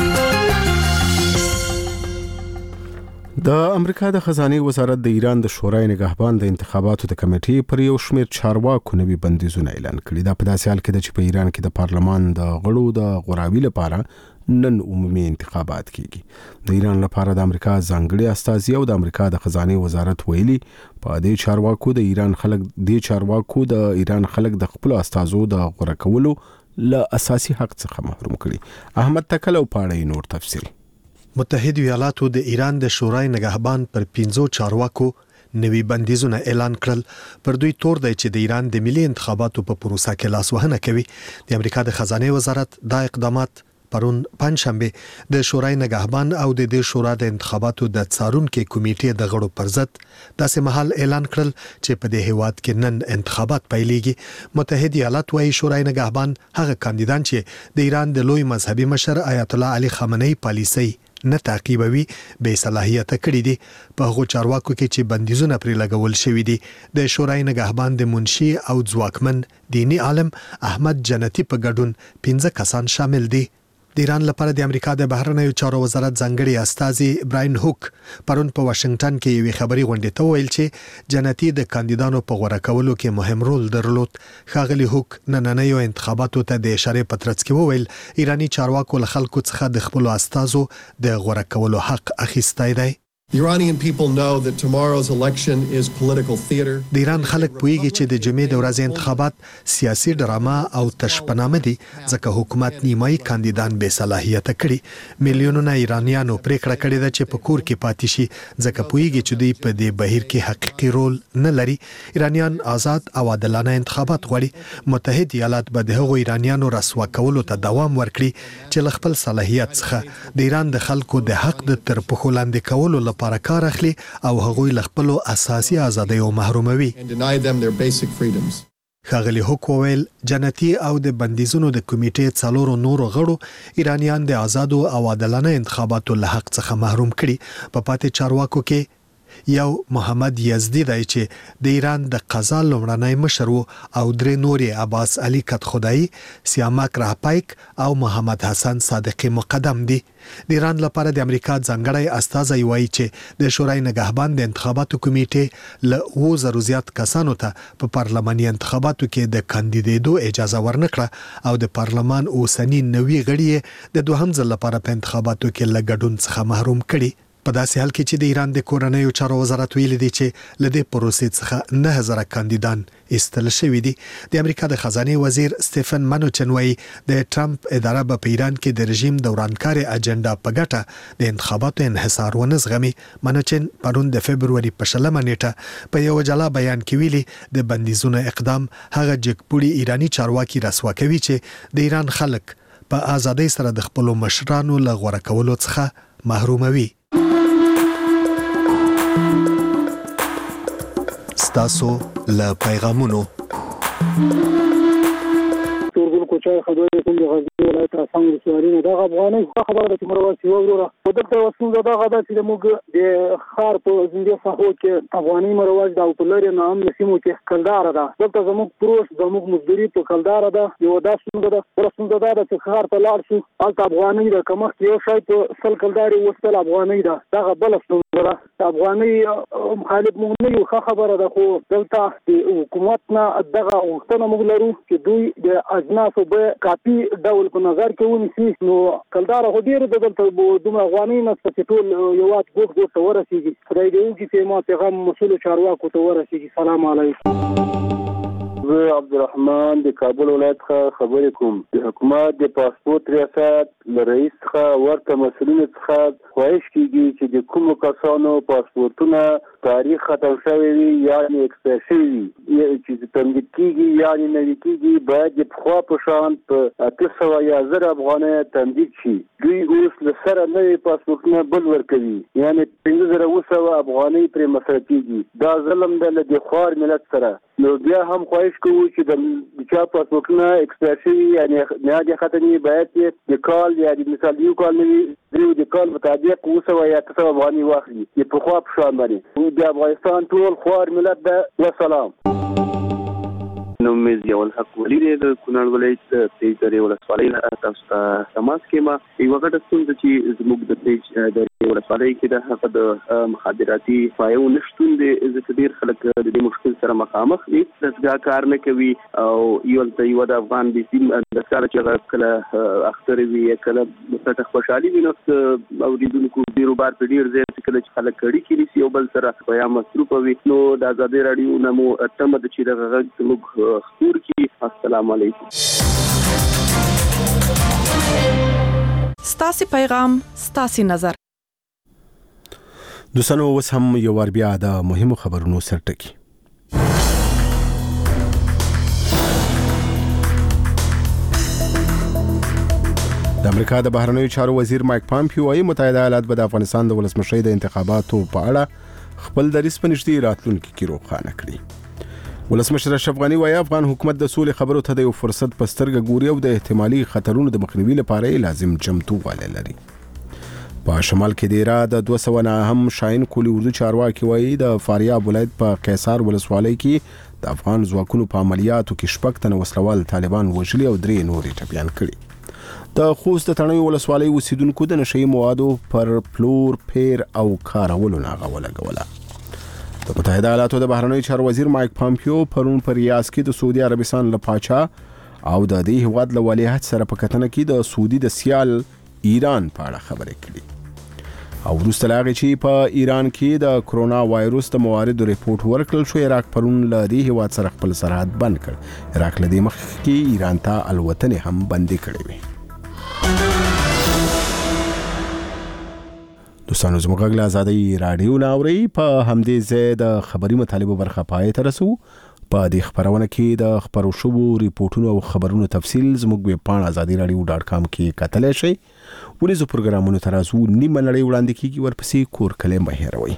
د امریکا د خزانه وزارت د ایران د شورای نگهبان د انتخاباتو د کمیټې پر یو شمېر چارواکو نوي بندیزونه اعلان کړي. دا په داسې حال کې ده چې په ایران کې د پارلمان د غړو د غوراوي لپاره نن عمومي انتخابات کیږي. د ایران لپاره د امریکا ځانګړي استازي او د امریکا د خزانه وزارت ویلي په دې چارواکو د ایران خلک د چارواکو د ایران خلک د خپل استازو د غوړه کولو له اساسي حق څخه محروم کړي. احمد تکل او پاړې نور تفصیل. متحده ایالاتو د ایران د شورای نگهبان پر پنځو چارواکو نوي بندیزونه اعلان کړل. پر دوی تور دی چې د ایران د ملي انتخاباتو په پروسه کې لاسوهنه کوي. د امریکا د خزانه وزارت دا اقدامات پرون پنځشنبه د شورای نگهبان او د دې شورا د انتخاباتو د څارونکو کمیټې د غړو پر ضد داسې مهال اعلان کړل چې په دې هیواد کې نن انتخابات پیلېږي. متحده ایالات وايي شورای نگهبان هغه کاندیدان چې د ایران د لوی مذهبي مشر آیت الله علي خامنه‌ای پالیسي نه تعقیبوي به صلاحیت کړی دي. په هغو چارواکو کې چې بندیزونه پرې لګول شوی دي د شورای نگهبان د منشي او ځواکمن دینی عالم احمد جنتی په ګډون پنځه کسان شامل دي. د ایران لپاره د امریکا د بهرنیو چارو وزارت ځانګړي استازي براین هوک پرون په واشنگټن کې یوې خبري غونډې ته ویل چې جنتی د کاندیدانو په غوړه کولو کې مهم رول درلود. ښاغلي هوک نننیو انتخاباتو ته د اشاره پترڅ کې وویل ایرانی چارواکو له خلکو څخه د خپل استازو د غوړه کولو حق اخیستی دی. The Iranian people know that tomorrow's election is political theater. د ایران خلک پوهیږي چې د جمعې د ورځې انتخابات سیاسي ډرامه او تشپنامه دي ځکه حکومت نیمایي کاندیدان بې صلاحیت کړي. میلیونونه ایرانیانو پریکړه کړې ده چې په کور کې پاتې شي ځکه پوهیږي چې دوی په دې بهیر کې حقيقي رول نه لري. ایرانیان آزاد او عادلانه انتخابات غواړي. متحده ایالات به د هغو ایرانیانو رسوا کولو ته دوام ورکړي چې له خپل صلاحیت څخه د ایران د خلکو د حق د تر پښو لاندې کولو لپاره کار اخلي او هغوی له خپل اساسي ازادۍ محروموي. ښاغلي هوک وویل جنتی او د بندیزونو د کمیټې څلورو نورو غړو ایرانیان د آزادو او عادلانه انتخاباتو له حق څخه محروم کړي. په پاتې چارواکو کې یو محمد یزدی دی چې د ایران د قضا لومړنی مشر او درې نوري عباس علي کت خدای، سیامک راپایک او محمد حسن صادقی مقدم دي. د ایران لپاره د امریکا ځانګړی استازی وایي چې د شورای نگهبان د انتخاباتو کمیټې له اووه زرو زیات کسانو ته په پارلماني انتخاباتو کې د کاندیدېدو اجازه ورنکړه او د پارلمان اوسنی نوي غړي د دوهم ځل لپاره په انتخاباتو کې له ګډون څخه محروم کړي. په داسې حال کې چې د ایران د کورنیو چارو وزارت ویلي دی چې لدې پروسې څخه نه هزاره کاندیدان ایستل شوي دي. د امریکا د خزانه وزیر سټیفن منوچن وایي د ټرمپ اداره په ایران کې د رژیم دورانکاري اجنډا په ګټه د انتخاباتو انحصار ونه زغمي. منوچن پرون د فبرवरी په شلمه نیټه په یو جلا بیان کې ویلي د بندیزونو اقدام هغه جګپوړي ایرانی چارواکي رسوا کوي چې د ایران خلک په ازادۍ سره د خپل مشرانو له غوړه کولو څخه محروموي. ستاسو له پیغامونو تورګل کوچای خبرې کوم د غزنی ولایت څنګه سوارینه دا افغاني خبره د تمرواسي وروره په دغه وسیله دا غدا چې موږ د خار په زنده صحو کې افغاني مرواز د اوپلری نام نسیمو کې کلدار ده. دلته زموږ پروش زموږ مزدوري په کلدار ده. یو دا څنګه ده ورسنده دا چې خار ته لاړ شو الته افغاني د کمخ یو شای په سل کلداري وستل افغاني ده. دا بل څنګه ده افغاني مخالف مونږ نه یو خبره ده خو دلته د حکومت نه دغه وختونه موږ لرو چې دوی د اجناسو به کاپي ډول په نظر کې ونیسي. نو کلدار هو ډیر د دلته دوه افغاني نه ټول یو وات ګوت ګوت ورسیږي. خدای دې وکړي چې ما پیغام مسؤل چارواکو ته ورسیږي. سلام علیکم. زه عبدالرحمن د کابل ولایت څخه خبرې کوم. د حکومت د پاسپورت ریاست له رئیس څخه ورته مسؤلینو څخه خواهش کیږي چې د کومو کسانو پاسپورتونه تاریخ ختم شوی وي یعنې اکسپایر شوي وي چې تمدید کیږي یعنې نوي کیږي باید د پخوا په شان په اته سوه یا زر افغانۍ تمدید شي. دوی اوس له سره نوي پاسپورتونه بل ورکوي یعنې پنځه زره اوه سوه افغانۍ پرې مصرف کیږي. دا ظلم دی له د خوار ملت سره. نو بیا هم خواهش کوو چې د چا پاسپورتونه اکسپایر شوي یعنې نهادي ختمي باید یې د کال یا د مثال یو کال نه وي دریو د کال مطابق اوه سوه یا اته سوه افغانۍ واخلي د پخوا په شان باندې. د افغانستان ټول خوار ملت ده. وسلام. نوم مې ضیاء الحق ولی دی د کونړ ولایت تیج درې ولسوالۍ نه تاسو ته تماس کوم. یوه ګډه ستونزه چې زموږ د تیج درې ولسوالۍ کې ده هغه د مخابراتي پایو نشتون دی. ځکه ډېر خلک د دې مشکل سره مخامخ دي. دستګاه کار نه کوي او یو ته یو د افغان د سیم دستګاه چې هغه کله اختر وي کله مثبت خوشحالي وي نو اوریدونکو ډېرو بار په ډېر ځای کله چې خلک اړیکې نیسي یو بل سره په یا مصروف وي نو د ازادي راډیو نه مو تمه ده چې دغه غږ زموږ خپور کی. السلام علیکم. ستاسو پیغام ستاسو نظر. دوستانو اوس هم یو ور بیا د مهمو خبرونو سرټکی. د امریکا د بهرنیو چارو وزیر مایک پامپیو وايي متحده ایالات به د افغانستان د ولسمشۍ د انتخاباتو په اړه خپل دریځ په نږدې راتلونکي کې روښانه کړي. ولسمشر اشرف غني وايي افغان حکومت د سولې خبرو ته د یو فرصت په سترګه ګوري او د احتمالي خطرونو د مخنیوي لپاره لازم چمتووالی لري. په شمال کې د ایران د دوه سوه نه هم شاهین کولی اردو چارواکي وايي د فاریاب ولایت په قیصار ولسوالۍ کې د افغان ځواکونو په عملیاتو کې شپږ تنه وسلوال طالبان وژلي او درې نورې ټپیان کړي. د خوست د تڼیو ولسوالۍ اوسیدونکو د نشهیي موادو پر پلور پیر او کارولو ناغه ولګوله. د متحده ایالاتو د بهرنیو چارو وزیر مایک پامپیو پرون په ریاض کې د سعودي عربستان له پاچا او د دې هیواد له ولیعهد سره په کتنه کې د سعودي د سیال ایران په اړه خبرې کړي. او وروسته له هغې چې په ایران کې د کرونا وایروس د مواردو ریپورت ورکړل شو عراق پرون له دې هیواد سره خپل سرحد بند کړ. عراق له دې مخکې ایران ته الوتنې هم بندې کړې وې. دوستانو زموږ غږ له ازادۍ راډیو نه اورئ. په همدې ځای د خبري مطالبو برخه پای ته رسو. په دې خبرونه کې د خبرو شوو ریپورتونو او خبرونو تفصیل زموږ ویب پاڼه ازادي راډیو ډاټ کام کې کتلی شئ. ورځو پروګرامونو ته راځو. نیمه نړۍ وړاندې کیږي ورپسې کور کلی مه هېروئ.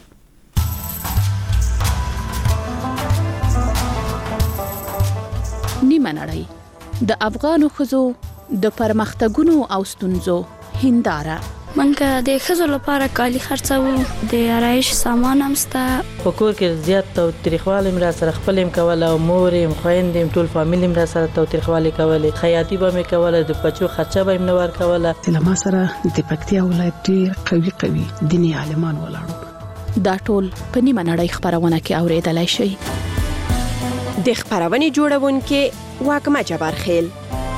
نیمه نړۍ د افغانو ښځو د پرمختګونو او ستونزو هنداره. منګه د ښځو لپاره کالي خرڅوو د آرایش سامان هم سته. په کور کې زیات تاوتریخوالی مې را سره خپل هم کوله او مور یې خویندې هم ټول فامیل هم را سره تاوتریخوالی کولې. خیاطي به مې کوله د بچو خرچه به یې نه ورکوله. له ما سره د پکتیا ولایت ډېر قوي قوي دیني عالمان ولاړو. دا ټول په نیمه نړۍ خبرونه کې اورېدلی شئ. د خبرونې جوړونکې واګمه جبار خیل.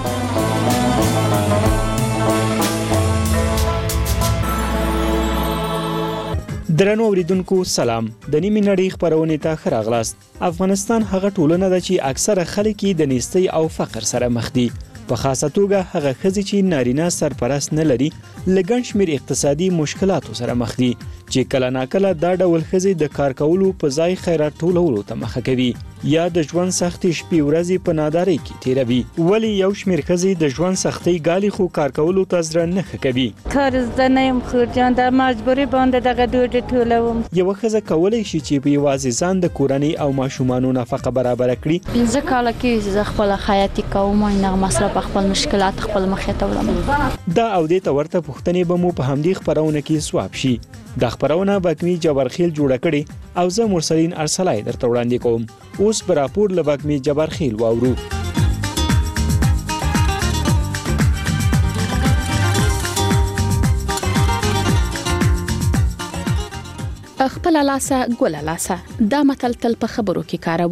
درنو اوریدونکو سلام. د نیمه نړۍ خبرونه ته ښه راغلاست. افغانستان هغه ټولنه ده چې اکثره خلک یې د نیستۍ او فقر سره مخ دي. په خاصه توګه هغه ښځې چې نارینه سرپرست نه لري له ګڼ شمېر اقتصادي مشکلاتو سره مخ دي چې کله ناکله دا ډول ښځې د کار کولو په ځای خیرات ټولولو ته مخه کوي یا د ژوند سختې شپې ورځې په نادارۍ کې تیروي. ولې یو شمېر ښځې د ژوند سختۍ ګالي خو کار کولو ته زړه نه ښه کوي. کار زده نه یم خور جان د مجبوري باندې دغه ډوډۍ ټولوم. یوه ښځه کولی شي چې په یوازې ځان د کورنۍ او ماشومانو نفقه برابره کړي. پنځه کاله کې زه خپله خیاطي کوم او هغه مصرف خپل مشکلات خپل مخې ته وړم. دا او دې ته ورته پوښتنې به مو په همدې خپرونه کې سواب شي. دا خبرونه بګمی جبرخیل جوړه کړي او زه مرسلین ارسلای درته وړاندې کوم. اوس به راپور له بګمی جبرخیل واورو. خپل لاسه ګل لاسه دا متل تل په خبرو کې کاروو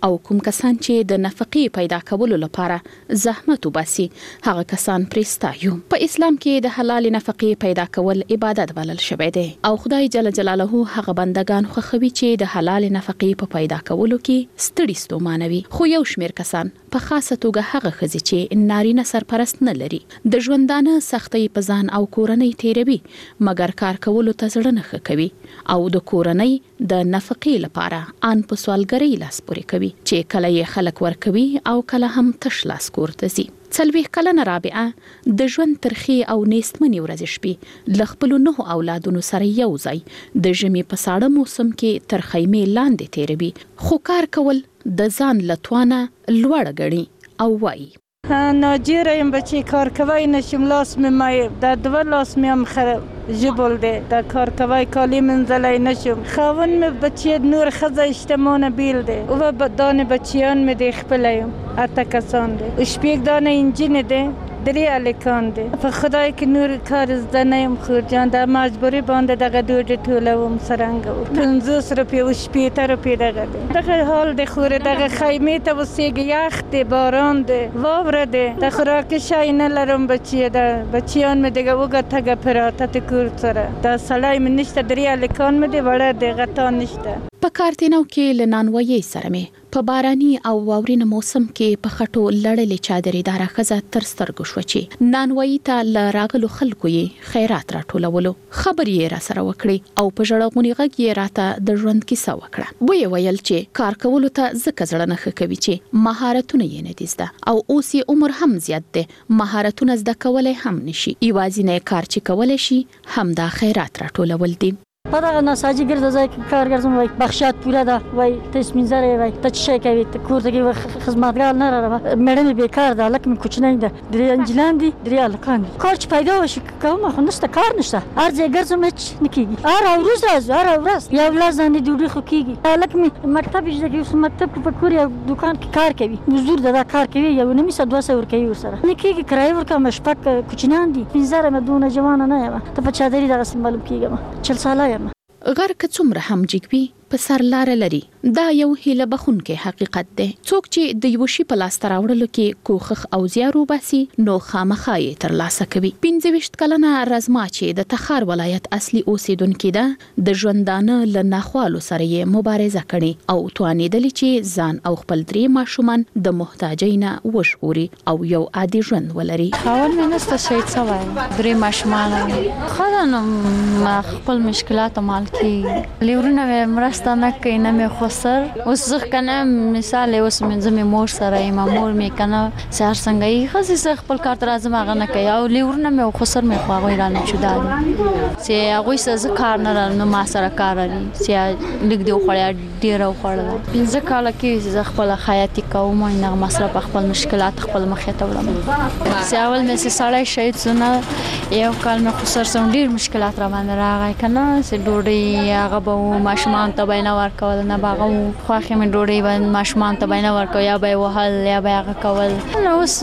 او کوم کسان چې د نفقې پیدا کولو لپاره زحمت وباسي هغه کسان پرستایو. په اسلام کې د حلال نفقې پیدا کول عبادت بلل شوی دی او خدای جل جلاله هغه بندگان خوښوي چې د حلال نفقې په پیدا کولو کې ستړي ستومانوي. خو یو شمیر کسان په خاصه توګه هغه ښځې چې نارینه سرپرست نه لري د ژوندانه سختۍ په ځان او کورنۍ تیروي مګر کار کولو ته زړه نه ښه کوي او د کورنۍ د نفقې لپاره ان په سوالګرۍ لاس پورې کوي چې کله یې خلک ورکوي او کله هم تش لاس کور ته ځي. څلوېښت کلنه رابعه د ژوند ترخې او نیستمنې ورځې شپې له خپلو نهو اولادونو سره یو ځای د ژمي په ساړه موسم کې تر خیمې لاندې تیروي خو کار کول د ځان له توانه لوړه ګڼي او وایي ناجیره یم بچی کار کوی نشم لاس می مای در دو لاس می هم خراب جبل ده در کار کوی کالی منزلی نشم خاون می بچی نور خزا اجتماع بیل ده و دان بچیان می ده خپلیم اتا کسان ده اشپیک دان انجین ده دری الکان ده په خدای کې نور کار زده نه یم خور جان د مجبوری باندې دغه ډوډۍ ټولوم سرنګ پنځوس روپۍ او شپېته روپۍ دغه ده دغه حال د خور دغه خیمې ته وسیږي یخ دی باران دی واوره دی د خوراک شی نه لرم بچی ده بچیان مې دغه وګه تګه پراته د کور سره د سړی مې نشته دری الکان مې دی وړه دی غطا نشته. په کارتینو کې له نانوایۍ سره مې په باراني او واورین موسم کې په خټو لړلې چادرې داره ښځه تر سترګو شوه چې نانوایي ته له راغلو خلکو یې خیرات راټولولو. خبر یې را سره وکړې او په ژړغوني غږ یې راته د ژوند کیسه وکړه. ویې ویل چې کار کولو ته ځکه زړه نه ښه کوي چې مهارتونه یې نه دي زده او اوس یې عمر هم زیات دی مهارتونه زده کولی هم نشي یوازینی کار چې کولی شي همدا خیرات راټولول دي. په دغه نساجي ګرځه ځای کې کار ګرځم وای بخشات پوره ده وای تسمین زره وای ته څه شي کوي ته کور ته کې خدمتګار نه راغله مېړه مې بیکار ده لکه مې کوچنی ده درې انجلان دي درې الکان کار چې پیدا وشي کوم خو نشته کار نشته هر ځای ګرځم هیڅ نه کیږي هر ورځ راځي هر ورځ یو لاس باندې ډوډۍ خو کیږي لکه مې مکتب چې کې مکتب په کور یا دکان کې کار کوي مزدور ده کار کوي یو نه می دوه سوه ورکوي ورسره نه کیږي کرایه ورکوم شپږ کوچنیان دي پنځه مې دونه جوان نه یم ته په چادرې دغه سیمبل کیږم چل ساله یم. غر که څومره هم جګوي په سر لار لري دا یو هیله بخونکې حقیقت دی. څوک چې د یو شي په لاس راوړلو کې کوښښ او زیار وباسي نو خامخا یې ترلاسه کوي. پنځه ویشت کلنه رزما چې د تخار ولایت اصلي اوسیدونکې ده د ژوندانه له ناخوالو سره یې مبارزه کړې او توانېدلې چې ځان او خپل درې ماشومان د محتاجۍ نه وژغوري او یو عادي ژوند ولري. خاون مې نسته شهید سوی درې ماشومان ښه ده نو خپل مشکلات مال کېږي لیورونه مې مرسته نه کوي نه مې خسر اوس زه کنه مثال اوس مې زمې مور سره یم مور مې کنه سهار څنګه یې ښځې زه خپل کار ته راځم هغه نه کوي او لیورونه مې خسر مې خو هغوی رانه جدا دي چې هغوی سره زه کار نه لرم نو ما سره کار لري چې لږ دې وخوړی ډېره وخوړله پنځه کاله کېږي چې زه خپله خیاطي کوم هغه مصرف خپل مشکلات خپل مخې ته وړم چې اول مې چې سړی شهید شو نه یو کال مې خسر شوم ډېر مشکلات را باندې راغی که نه چې ډوډۍ هغه به ماشومانو ته به یې نه ورکول نه به هغه خوښې مې ډوډۍ به ماشومانو ته به یې نه ورکول یا به یې وهل یا به یې هغه کول نو اوس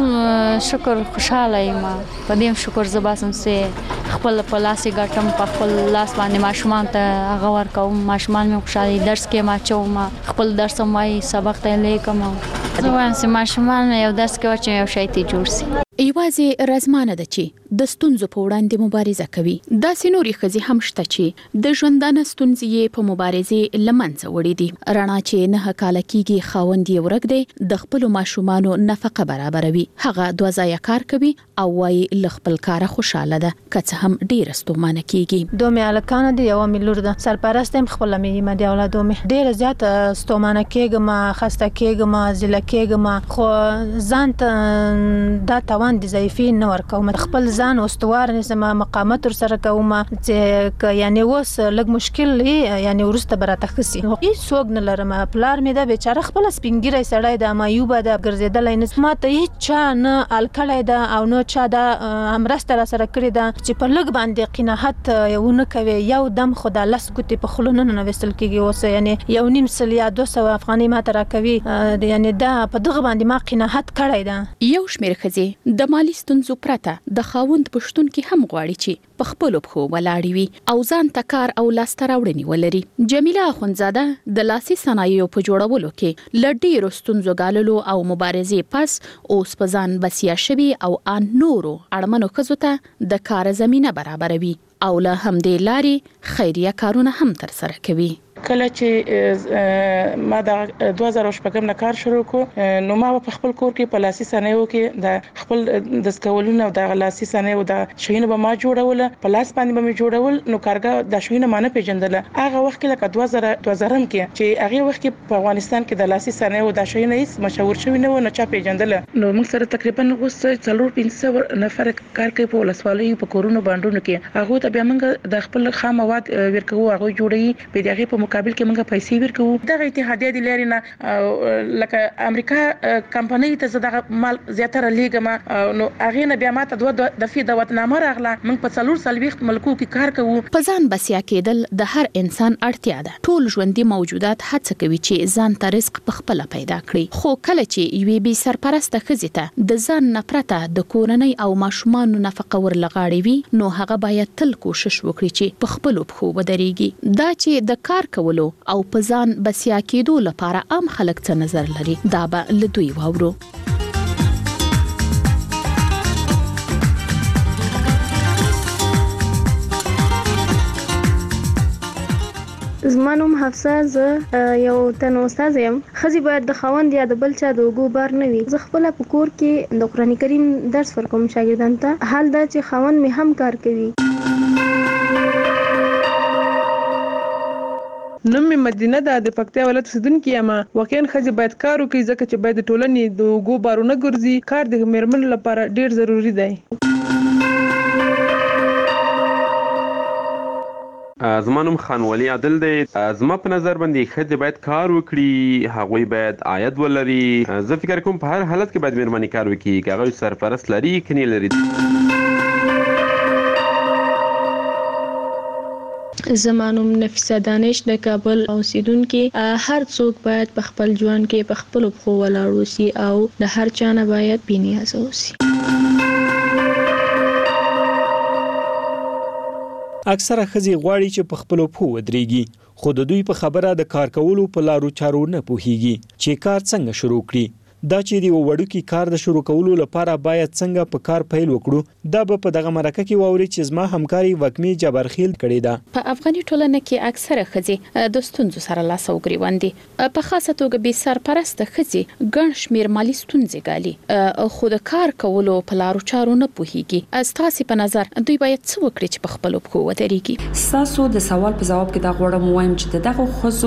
شکر خوشحاله یم په دې شکر زه باسم چې خپل په لاس یې ګټم په خپل لاس باندې ماشومانو ته هغه ورکوم ماشومان مې خوشحاله دي درس کې ما اچوم خپل درس هم وایي سبق ته یې لیکم زه وایم چې ماشومان یو درس کې واچوم یو شی ته جوړ سي. یوازې رزمانه ده چې د ستونزو په وړاندې مبارزه کوي. داسې نورې ښځې هم شته چې د ژوندانه ستونزې یې په مبارزې له منځه وړي دي. رڼا چې نهه کاله کېږي خاوند یې ورک دی د خپلو ماشومانو نفقه برابروي. هغه دوه ځایه کار کوي او وایي له خپل کاره خوشحاله ده که څه هم ډېره ستومانه کېږي. دوه مې هلکانه دي یوه مې لور ده سرپرسته یم خپله مې یم د اولادو مې ډېره زیاته ستومانه کېږم خسته کېږم ضیله کېږم خو ځان ته دا توان د ضعیفي نه ورکوم خپل ځان استوار نسم مقاومت ورسره کوم چې یعنی اوس لږ مشکل یعنی ورسته براته خسي هیڅ څوک نه لرم پلار مې دا بیچاره خپل سپینګیری سړی د مایوبه د ګرځېدلی نه ما ته هیڅ چا نه الکړی ده او نو چا دا مرسته را سره کړې ده چې په لږ باندې قناعت ونه کوي یو دم خو د لس ګوتې په خوله نه نویستل کېږي اوس یعنی یو نیم سل یا دوه سوه افغانۍ ماته راکوي یعنی دا په دغه باندې ما قناعت کړی ده. یو شمېر ښځې د مالي ستونزو پرته د خاوند کاروند پښتون کې هم غواړي چې په خپل پخو ولاړ وي او ځان ته کار او لاسته راوړنې ولري. جمیله اخونزاده د لاسي صنایعو په جوړولو کې له ډېرو ستونزو ګاللو او مبارزې پس اوس په ځان بسیا شوي او ان نورو اړمنو ښځو ته د کار زمينه برابروي او له همدې لارې خیریه کارونه هم ترسره کوي. کله چې ما د دوه زره شپږم نه کار شروع کو نو ما په خپل کور کې په لاسي صنایعو کې د خپل د سکولونو او د لاسي صنایعو د شینو به ما جوړول په لاس باندې به ما جوړول نو کارګه د شینو مانه پیژندل. هغه وخت کې لکه دوه زره دوه زرم کې چې هغه وخت کې په افغانستان کې د لاسي صنایعو د شینو هیڅ مشهور شوی نه و نه چا پیژندل. نو موږ سره تقریبا اوس څلور پنځه نفر کار کوي په ولسوالۍ په کورونو باندې کې. هغه ته بیا موږ د خپل خام مواد ورکو هغه جوړي په دغه په مقابل کې موږ پیسې ورکو. دغه اتحادیه د لاري نه لکه امریکا کمپنۍ ته زړه مال زیاتره لیګم نو هغه نه بیا ماته دوه دفعه د وطنامه راغله. موږ په څلور سلويخت ملکو کې کار کوو. په ځان بسیا کېدل د هر انسان اړتیا ده. ټول ژوندي موجودات هڅه کوي چې ځان ته رزق په خپل پیدا کړي. خو کله چې یوې بي سرپرسته ښځې ته د ځان نه پرته د کورنۍ او ماشومانو نفقه ورلغاړي وي نو هغه باید تل کوشش وکړي چې په خپل پخو ودرېږي. دا چې د کار کولو او په ځان بسیا کېدو لپاره عام خلک څه نظر لري دا به له دوی واورو. زما نوم حفصه. زه یو تن استاد یم. ښځې باید د خاوند یا د بل چا د اوږو بار نه وي. زه خپله په کور کې د قرآن کریم درس ورکوم شاګردانو ته. حال دا چې خاوند مې هم کار کوي. نوم می مدینه ده د پکتیا ولایت اوسیدونکې یم. واقعا ښځې باید کار وکړي ځکه چې باید د ټولنې د اوږو بارونه ګرځي. کار د میرمنو لپاره ډیر ضروری دی. زما نوم خان ولی عادل دی. زما په نظر باندې ښځې باید کار وکړي، هغوی باید عاید ولري. زه فکر کوم په هر حالت کې باید میرمنې کار وکړي، که هغوی سرپرست لري که نه لري. زما نوم نفیسه دانش د کابل اوسیدونکي. هر څوک باید په خپل ژوند کې په خپل پښو ولاړ اوسي او د هر چا نه باید بې نیازه اوسي. اکثره ښځې غواړي چې په خپل پښو ودرېږي خو د دوی په خبره د کار کولو په لارو چارو نه پوهیږي چې کار څنګه شروع کړي. دا چې د وړوکی کار د شروع کولو لپاره باید څنګه په کار پیل وکړو دا به په دغه مرکه کې واوري چې زما همکاري وکمې جبرخیل کړې ده. په افغاني ټولنه کې اکثره ښځې د ستونزو سره لاس او ګریوان دي. په خاصه توګه بې سرپرسته ښځې ګڼ شمېر مالي ستونزې ګالي خو د کار کولو په لارو چارو نه پوهیږي. ستاسو په نظر دوی باید څه وکړي چې په خپل پښو ودرېږي؟ ستاسو د سوال په ځواب کې دا غواړم وایم چې دغه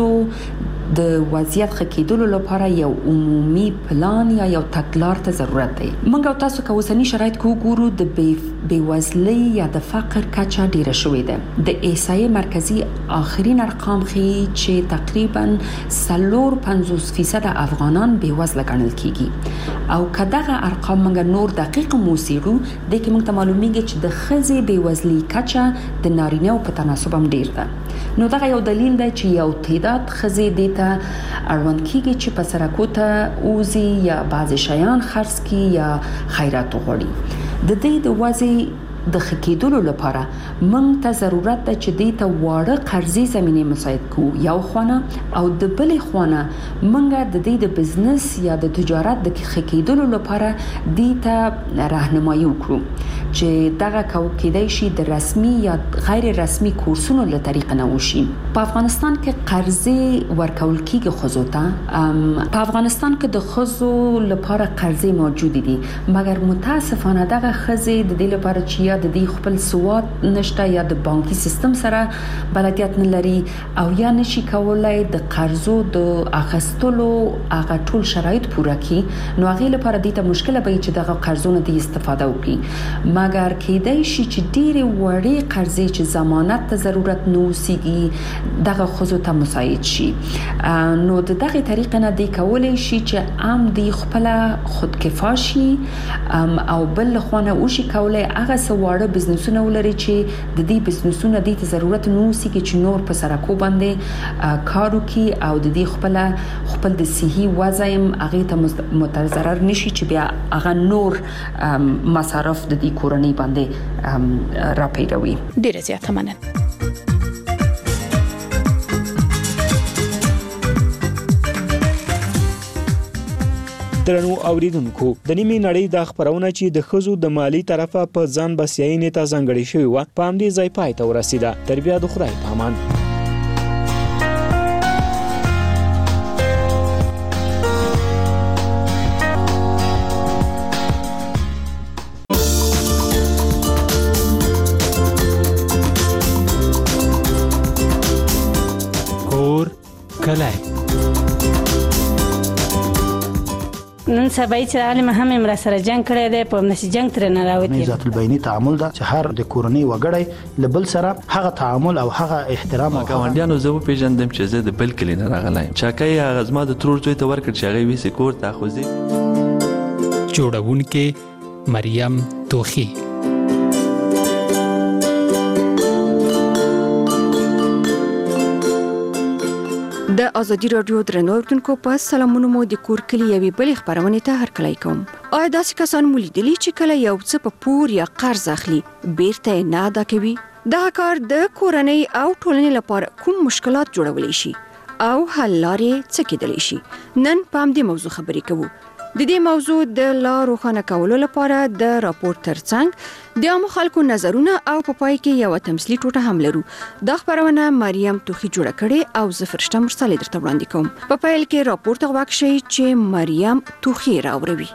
ښځو د وضعیت ښه کېدلو لپاره یو عمومي پلان یا یو تګلار ته ضرورت دی. موږ او تاسو که اوسني شرایط کې وګورو د بېوزلۍ یا د فقر کچه ډیره شوې ده. د احصایې مرکزي آخرین ارقام ښیي چې تقریبا څلور پنځوس فیصد افغانان بېوزله ګڼل کیږي او که دغه ارقام موږ نور دقیق موسیړو د کې موږ ته معلومیږي چې د ښځې بېوزلۍ کچه د نارینه‌و په تناسب هم ډیر ده. نو دغه یو دلیل دی چې یو تعداد ښځې دې ته اړوند کیږي چې په سرکو ته اوزي یا بعض شیان خرڅ کی یا خیرات وغوړي. د دې د وضع د ښه کېدلو لپاره موږ ته ضرورت ده چې دې ته واړه قرضې زمینې مساعد کړو یو خونه او د بلې خونه موږ د دې د بزنس یا د تجارت د ښه کېدلو لپاره دې ته راهنمایي وکړو چې دغه کېدای شي د رسمي یا غیر رسمي کورسونو له طریقې نه وشي. په افغانستان کې قرضې ورکول کېږي ښځو ته. په افغانستان کې د ښځو لپاره قرضې موجود دي مګر متاسفانه دغه ښځې د دې لپاره چې د دې خپل سواد نشته یا د بانکي سیستم سره بلدیت نه لري او یا نشي کولای د قرضو د اخیستلو هغه ټول شرایط پوره کړي نو هغه لپاره د ته مشکل به چې دغه قرضونه د استفاده وکړي. مګر کېدای شي چې ډېر وړې قرضې چې ضمانت ته ضرورت نه وسیږي دغه خصو ته مساعد شي. نو د دغه طریقې نه دی کولای شي چې عام دی خپل خودکفا شي او بل خونه او شي کولای هغه واړه بزنسونه ولري چې د دې بزنسونه د ته ضرورت نو سي چې نور په سرکو باندې کار وکړي او د دې خپل خپل د صحي وضعیم هغه ته متضرر نشي چې بیا هغه نور مصارف د دې کورنۍ باندې راپیروي. ډیره زیاته مننه. درنو اوریدونکو د نیمه نړۍ د خبرونه چې د خزو د مالی طرفه په ځان بسیاینه ته ځانګړې شوی و په همدې ځای پای ته ورسیده. تر بیا د خدای په امان. کور کلای نن سبا چې عالم هم امر سره جنگ کړی دی په نشي جنگ تر نه راوتی. ذات البینی تعامل دا چې هر د کورنۍ وګړی لبل سره هغه تعامل او هغه احترام او ګاونډیانو زه په پیژندم چې زه د بل کلی نه راغلایم. چاکای هغه زما د ترور زوی ته ورکړ چې هغه ویسې کور ته خوځي. جوړونکې مریم توخی. د ازادي رادیو درنو اوریدونکو په سلامونو مو د کور کلی یوې بلې خبرونه ته هرکلی کوم. آیا داسې کسان مو لیدلي چې کله یو څه په پور یا قرض اخلي بیرته نه ادا کوي؟ دا کار د کورنۍ او ټولنې لپاره کوم مشکلات جوړولی شي او حل لارې څه کېدلی شي؟ نن په همدې موضوع خبرې کوو. د دې موضوع د لا روښانه کولو لپاره د راپور ترڅنګ د عامو خلکو نظرونه او په پای کې یو تمثیلي ټوټه هم لرو. دا خبرونه مریم توخی جوړه کړې او زه فرشته مرسل درته وړاندې کوم. په پیل کې راپور ته غوږ شئ چې مریم توخی راوړي.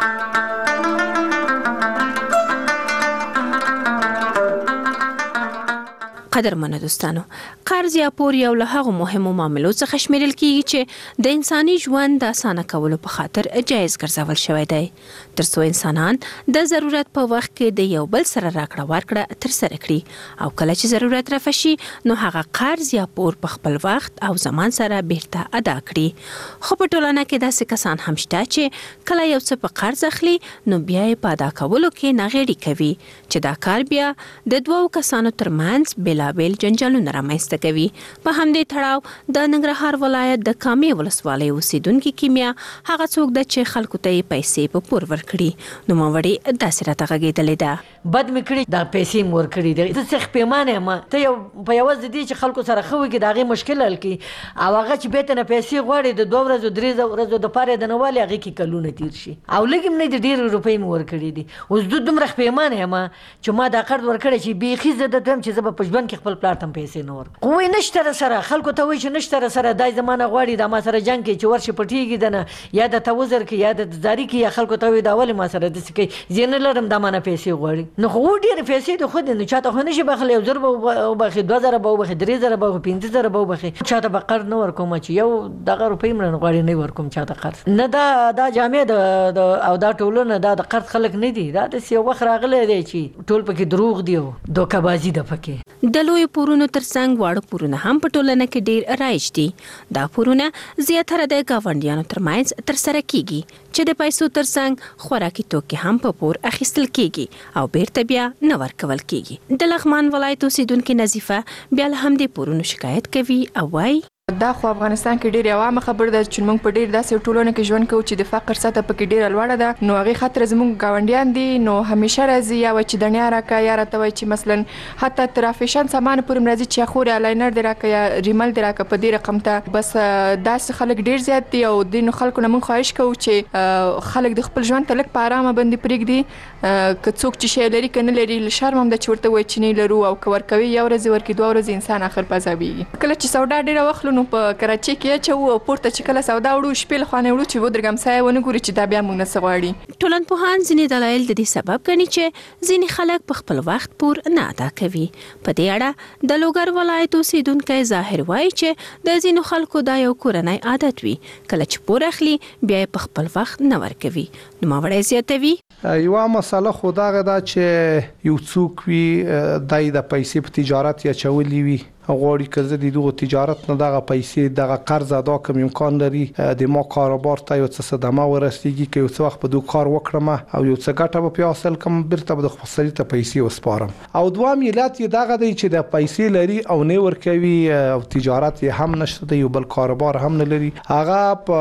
قدرمنو دوستانو، قرض یا پور یو له هغو مهمو معاملو څخه شمیرل کیږي چې د انساني ژوند د اسانه کولو په خاطر جایز ګرځول شوی دی، ترڅو انسانان د ضرورت په وخت کې د یو بل سره راکړه ورکړه ترسره کړي او کله چې ضرورت رافه شي نو هغه قرض یا پور په خپل وخت او زمان سره بیرته ادا کړي. خو په ټولنه کې داسې کسان هم شته چې کله یو څه په قرض اخلي نو بیا یې په ادا کولو کې ناغېړي کوي چې دا کار بیا د دوو کسانو ترمنځ بل بیل جنجالونه رامنځته کوي. په همدې تړاو د ننګرهار ولایت د کامې ولسوالۍ اوسیدونکي کیمیا هغه څوک ده چې خلکو ته یې پیسې په پور ورکړي. نوموړې داسې راته غږېدلې ده: بد مې کړي، دا پیسې مې ورکړي دي. زه څه پیمانه یم، ته یو په یوازې دي چې خلکو سره ښه وکړي د هغې مشکل حل کړي او هغه چې بیرته نه پیسې غواړي د دوه ورځو درې ورځو دپاره د نه والي هغې کې کلونه تېر شي او لږ هم نه د ډېرې روپۍ مې ورکړي دي. اوس زه دومره پیمانه یم چې ما دا قرض ورکړی چې بیخي زه درته وایم چې زه به په ژوند کې خپل پلار ته پیسې نه ورکړم. خو وایي نشته راسره، خلکو ته وایي چې نشته راسره، دا زما نه غواړي دا ما سره جنګ کوي چې ورشي پټېږي د نه یا درته وزر کوي یا درته زاري کوي یا خلکو ته وایي دا ولې ما سره داسې کوي، زه نه لرم دا ما نه پیسې غواړي. نو خو ډېرې پیسې دي خو دې نو چا ته خو نشي بخلی، یو زر به وبخي، دوه زره به وبخي، درې زره به وبخي، پنځه زره به وبخي. چا ته به قرض نه ورکوم چې یو دغه روپۍ مې نه غواړي نه ورکوم چا ته قرض. نه دا دا جامې د او دا ټولنه دا د قرض خلک نه دي، دا داسې یو وخت راغلی دی چې ټول پکې دروغ دي او دوکهبازي ده پکې. د لویو پورونو ترڅنګ واړه پورونه هم په ټولنه کې ډېر رایج دي. دا پورونه زیاتره د ګاونډیانو ترمنځ ترسره کیږي چې د پیسو ترڅنګ خوراکي توکي هم په پور اخیستل کیږي او بیرته بیا نه ورکول کیږي. د لغمان ولایت اوسیدونکې نظیفه بیا له همدې پورونو شکایت کوي او وایي: دا خو افغانستان کې ډېر عوامه خبره ده چې موږ په ډېر داسې ټولنه کې ژوند کوو چې د فقر سطح پکې ډېره لوړه ده. نو هغې خاطر زموږ ګاونډیان دي نو همیشه راځي یا وایي چې دنیا راکړه یا راته وایي چې مثلا حتی تر افیشن سامان پورې هم راځي چې یا خورې الاینر دې راکړه یا ریمل دې راکړه په دې رقم ته. بس داسې خلک ډېر زیات دي او دې نو خلکو نه موږ خواهش کوو چې خلک د خپل ژوند ته لږ په ارامه باندې پرېږدي. که څوک چې شی لري که نه لري له شرم هم ده چې ورته وایي چې نه لرو او که ورکوي یو ورځې ورکړي دوه ورځې انسان آخر په عذابېږي. کله چې سودا ډېره واخلو نو په کراچۍ کې اچوو او پورته چې کله سودا وړو شپې له خوا نه وړو چې ودرېږم سایه ونه ګوري چې دا بیا موږ نه څه غواړي. ټولنپوهان ځینې دلایل د دې سبب ګڼي چې ځینې خلک په خپل وخت پور نه ادا کوي. په دې اړه د لوګر ولایت اوسیدونکی ظاهر وایي چې د ځینو خلکو دا یو کورنی عادت وي، کله چې پور اخلي بیا یې په خپل وخت نه ورکوي. نوموړی زیاتوي: یوه مسله خو دغه ده چې یو څوک وي دای د پیسې په تجارت یا چولې وي غواړي که زه د دغه تجارت نه دغه پیسې دغه قرض ادا کوم امکان لري د ما کاروبار ته یو څه صدمه ورسیږي که یو څه وخت په دوی کار وکړم او یو څه ګټه به پې حاصل کړم بیرته به د خپل سړي ته پیسې وسپارم. او دویم علت یې دغه دی چې د پیسې لري او نه ورکوي او تجارت یې هم نشته دی، یو بل کاروبار هم نه لري، هغه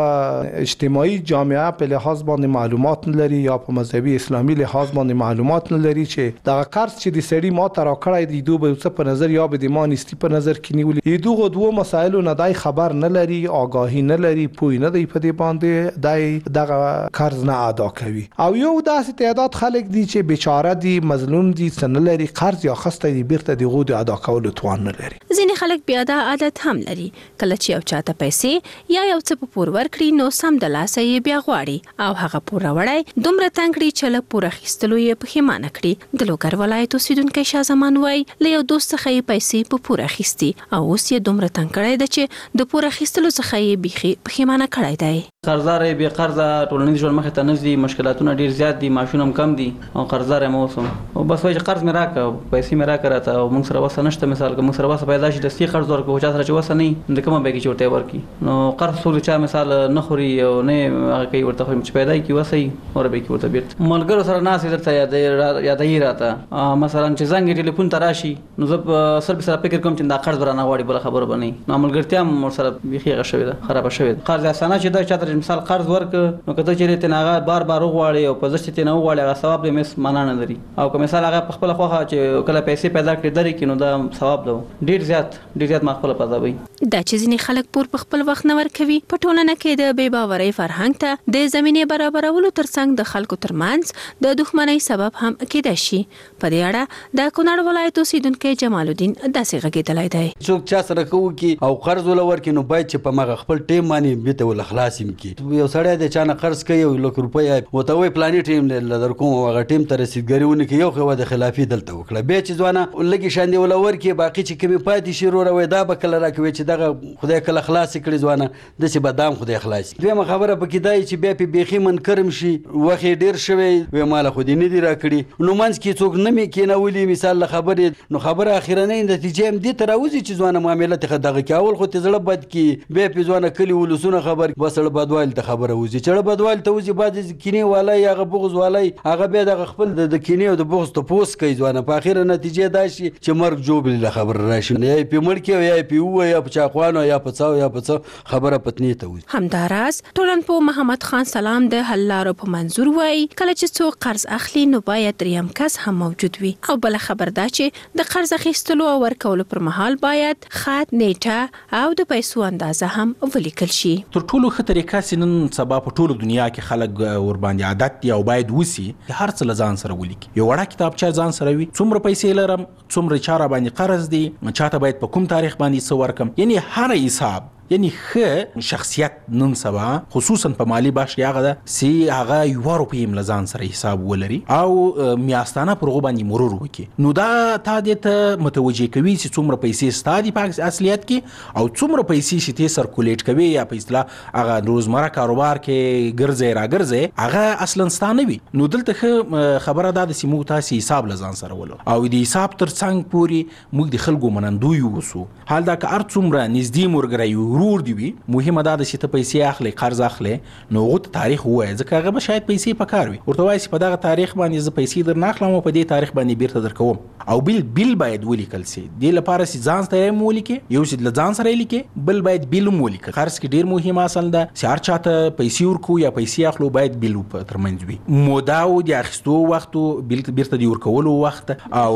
په اجتماعي جامعه په لحاظ باندې معلومات نه لري یا په مذهبي اسلامي لحاظ باندې معلومات نه لري چې دغه قرض چې د سړي ما ته راکړی دی دوی به څه په نظر یا به د ما نیستي په نظر کې نیولي. دغه دوه مسایلو نه دی خبر نه لري، آگاهي نه لري، پوی نه دی په دې باندې دی دغه قرض نه ادا کوي. او یو داسې تعداد خلک دي چې بیچاره دي، مظلوم دي، څه نه لري، قرض یا خسته دي، بیرته دغه د ادا کولو توان نه لري. ځینې خلک بیا دا عادت هم لري، کله چې یو چاته پیسې یا یو څه په پور ورکړي نو سم د لاسه یې بیا غواړي او هغه پور راوړی دومره تنګ کړي چې له پور اخیستلو یې پښیمانه کړي. د لوګر ولایت اوسیدونکی شاه زمان وایي له یو دوست څخه یې پیسې په پور اخیستي او اوس یې دومره تنګ کړی ده چې د پور اخیستلو څخه یې بیخي پښیمانه کړی دی. قرضدار یې بې قرضه ټولنیز ژوند مخې ته نه ځي، مشکلاتونه ډېر زیات دي، معاشونه هم کم دي او قرضدار یم اوس هم. او بس وایي چې قرض مې راکړه، پیسې مې راکړه راته او موږ سره وسه نشته. مثال که موږ سره وسه پیدا شي دستي قرض ورکړو، چا سره چې وسه نه وي د کومه بیه کې چې ورته ورکړي نو قرض څوک چا مثال نه خوري او نه هغه کوي ورته چې پیدا کړي وسه یې ور بیه کې ورته بیرته ملګرو سره ناستې درته یادوي یادوي راته مثلا چې زنګ ټلیفون ته راشي نو زه سر به سره فکر کوم چې دا قرض ورانه غواړي بله خبره به نه نو ملګرتیا هم ورسره بیخي هغه شوې ده، خرابه شوې ده. قرض اسانه چې دا چاته مثال قرض ورک نو کته چې ته هغه بار بار وغواړي او په ځشت ته نه وغواړي هغه ثواب دې مس معنا نه لري. او که مثال هغه په خپل خوخه چې کله پیسې پیدا کړي درې کې نو دا ثواب ده ډیر زیات ډیر زیات مخفل پاتوي. دا چې ځینې خلک پور په خپل وخت نه ورکوي په ټولنه کې د بې باورۍ فرهنګ ته د زمینې برابرولو ترڅنګ د خلکو ترمنځ د دښمنۍ سبب هم کېدای شي. په دې اړه د کونړ ولایت اوسیدونکی جمال الدین داسې غږېدلی دی. څوک چا سره کوي کې او قرض ولا ورکې نو باید چې په مغه خپل ټیم باندې بیت ول خلاص يم کې. یو سړی د چانه قرض کوي یو لک روپیا وته وي پلاني ټیم لدر کوم هغه ټیم ته رسیدګریونه کې یو خو د خلافي دلته وکړه به چې ځوانه لګي شاندې ولا ورکې باقي چې کمی پاتې شي ورو وي دا به کله راکوي چې دغه خدای کله خلاص کړي ځوانه د چې بادام خدای خلاص. دویمه خبره پکې دی چې بیا په بیخي من کرم شي وخت ډیر شوی وي مال خو دې نه دی راکړي نو منځ کې څوک نه مې کېنولي مثال خبرې نو خبره اخیرنۍ نتیجه هم دې ته راوځي چې ځوانه معاملات ته دغه کې اول خو ته زړه بد کې بیا په ځوانه کلی ولسونه خبر بسړه بدوال ته خبره وځي چې بدوال ته وځي بعد کینی والای هغه بغض والای هغه به د خپل د کینی او د بغض ته پوس کوي ځوانه په اخیره نتیجه دا شي چې مرګ جوړ له خبر راشي یا په مړ کې یا په و یا په چاقوانو یا په څاو یا په څه خبره پتنی ته وځي. همداراز ټولنپوه محمد خان سلام د حل لارو په منظور وایي کله چې څوک قرض اخلي نو باید دریم کس هم موجود وي او بل خبر دا چې د قرض اخیستلو او ورکولو پر مهال باید خط نیټه او د پیسو اندازه هم ولیکل شي. تر ټولو ښه طریقه سنن سبا په ټولو دنیا کې خلک ور باندې عادت دی او باید وسی هر څه لزان سره ولیکي. یو وړه کتابچه ځان سره وي څومره پیسې لرم څومره چاره باندې قرض دی چاته باید په کوم تاریخ باندې څه ورکم یعنی هر حساب یعنی ښه شخصیت نن سبا خصوصا په مالی باش هغه ده سی هغه یو روپۍ ملزان سره حساب ولري او میاستانه پر غو باندې مرور وکي نو دا تا دې ته متوجي کوي چې څومره پیسې ستادي په اصلیت کې او څومره پیسې چې ته سرکولیټ کوي یا په اصطلاح هغه روزمره کاروبار کې ګرځي را ګرځي هغه اصلا ستانه وي نو دلته خبره ده چې موږ تاسو حساب لزان سره ولو او د حساب تر څنګ پوری موږ د خلکو منندوی وسو حال دا که ار څومره نږدې مرګري ضرور دی وي مهمه ده چې ته پیسې اخلي قرض اخلي نو غوت تاریخ وای ځکه هغه به شاید پیسې پکار وي ورته وایي چې په دغه تاریخ باندې ز پیسې در ناخلم او په دې تاریخ باندې بیرته درکوم او بل بل باید ولیکل سي د لپاره سي ځان سره مولیکي یو چې ځان سره لیکي بل باید بل مولیکي قرض کې ډیر مهم اصل ده چې هر چاته پیسې ورکو یا پیسې اخلو باید بل په ترمنځ وي مودا او د اخستو وخت بیرته دی ورکولو وخت او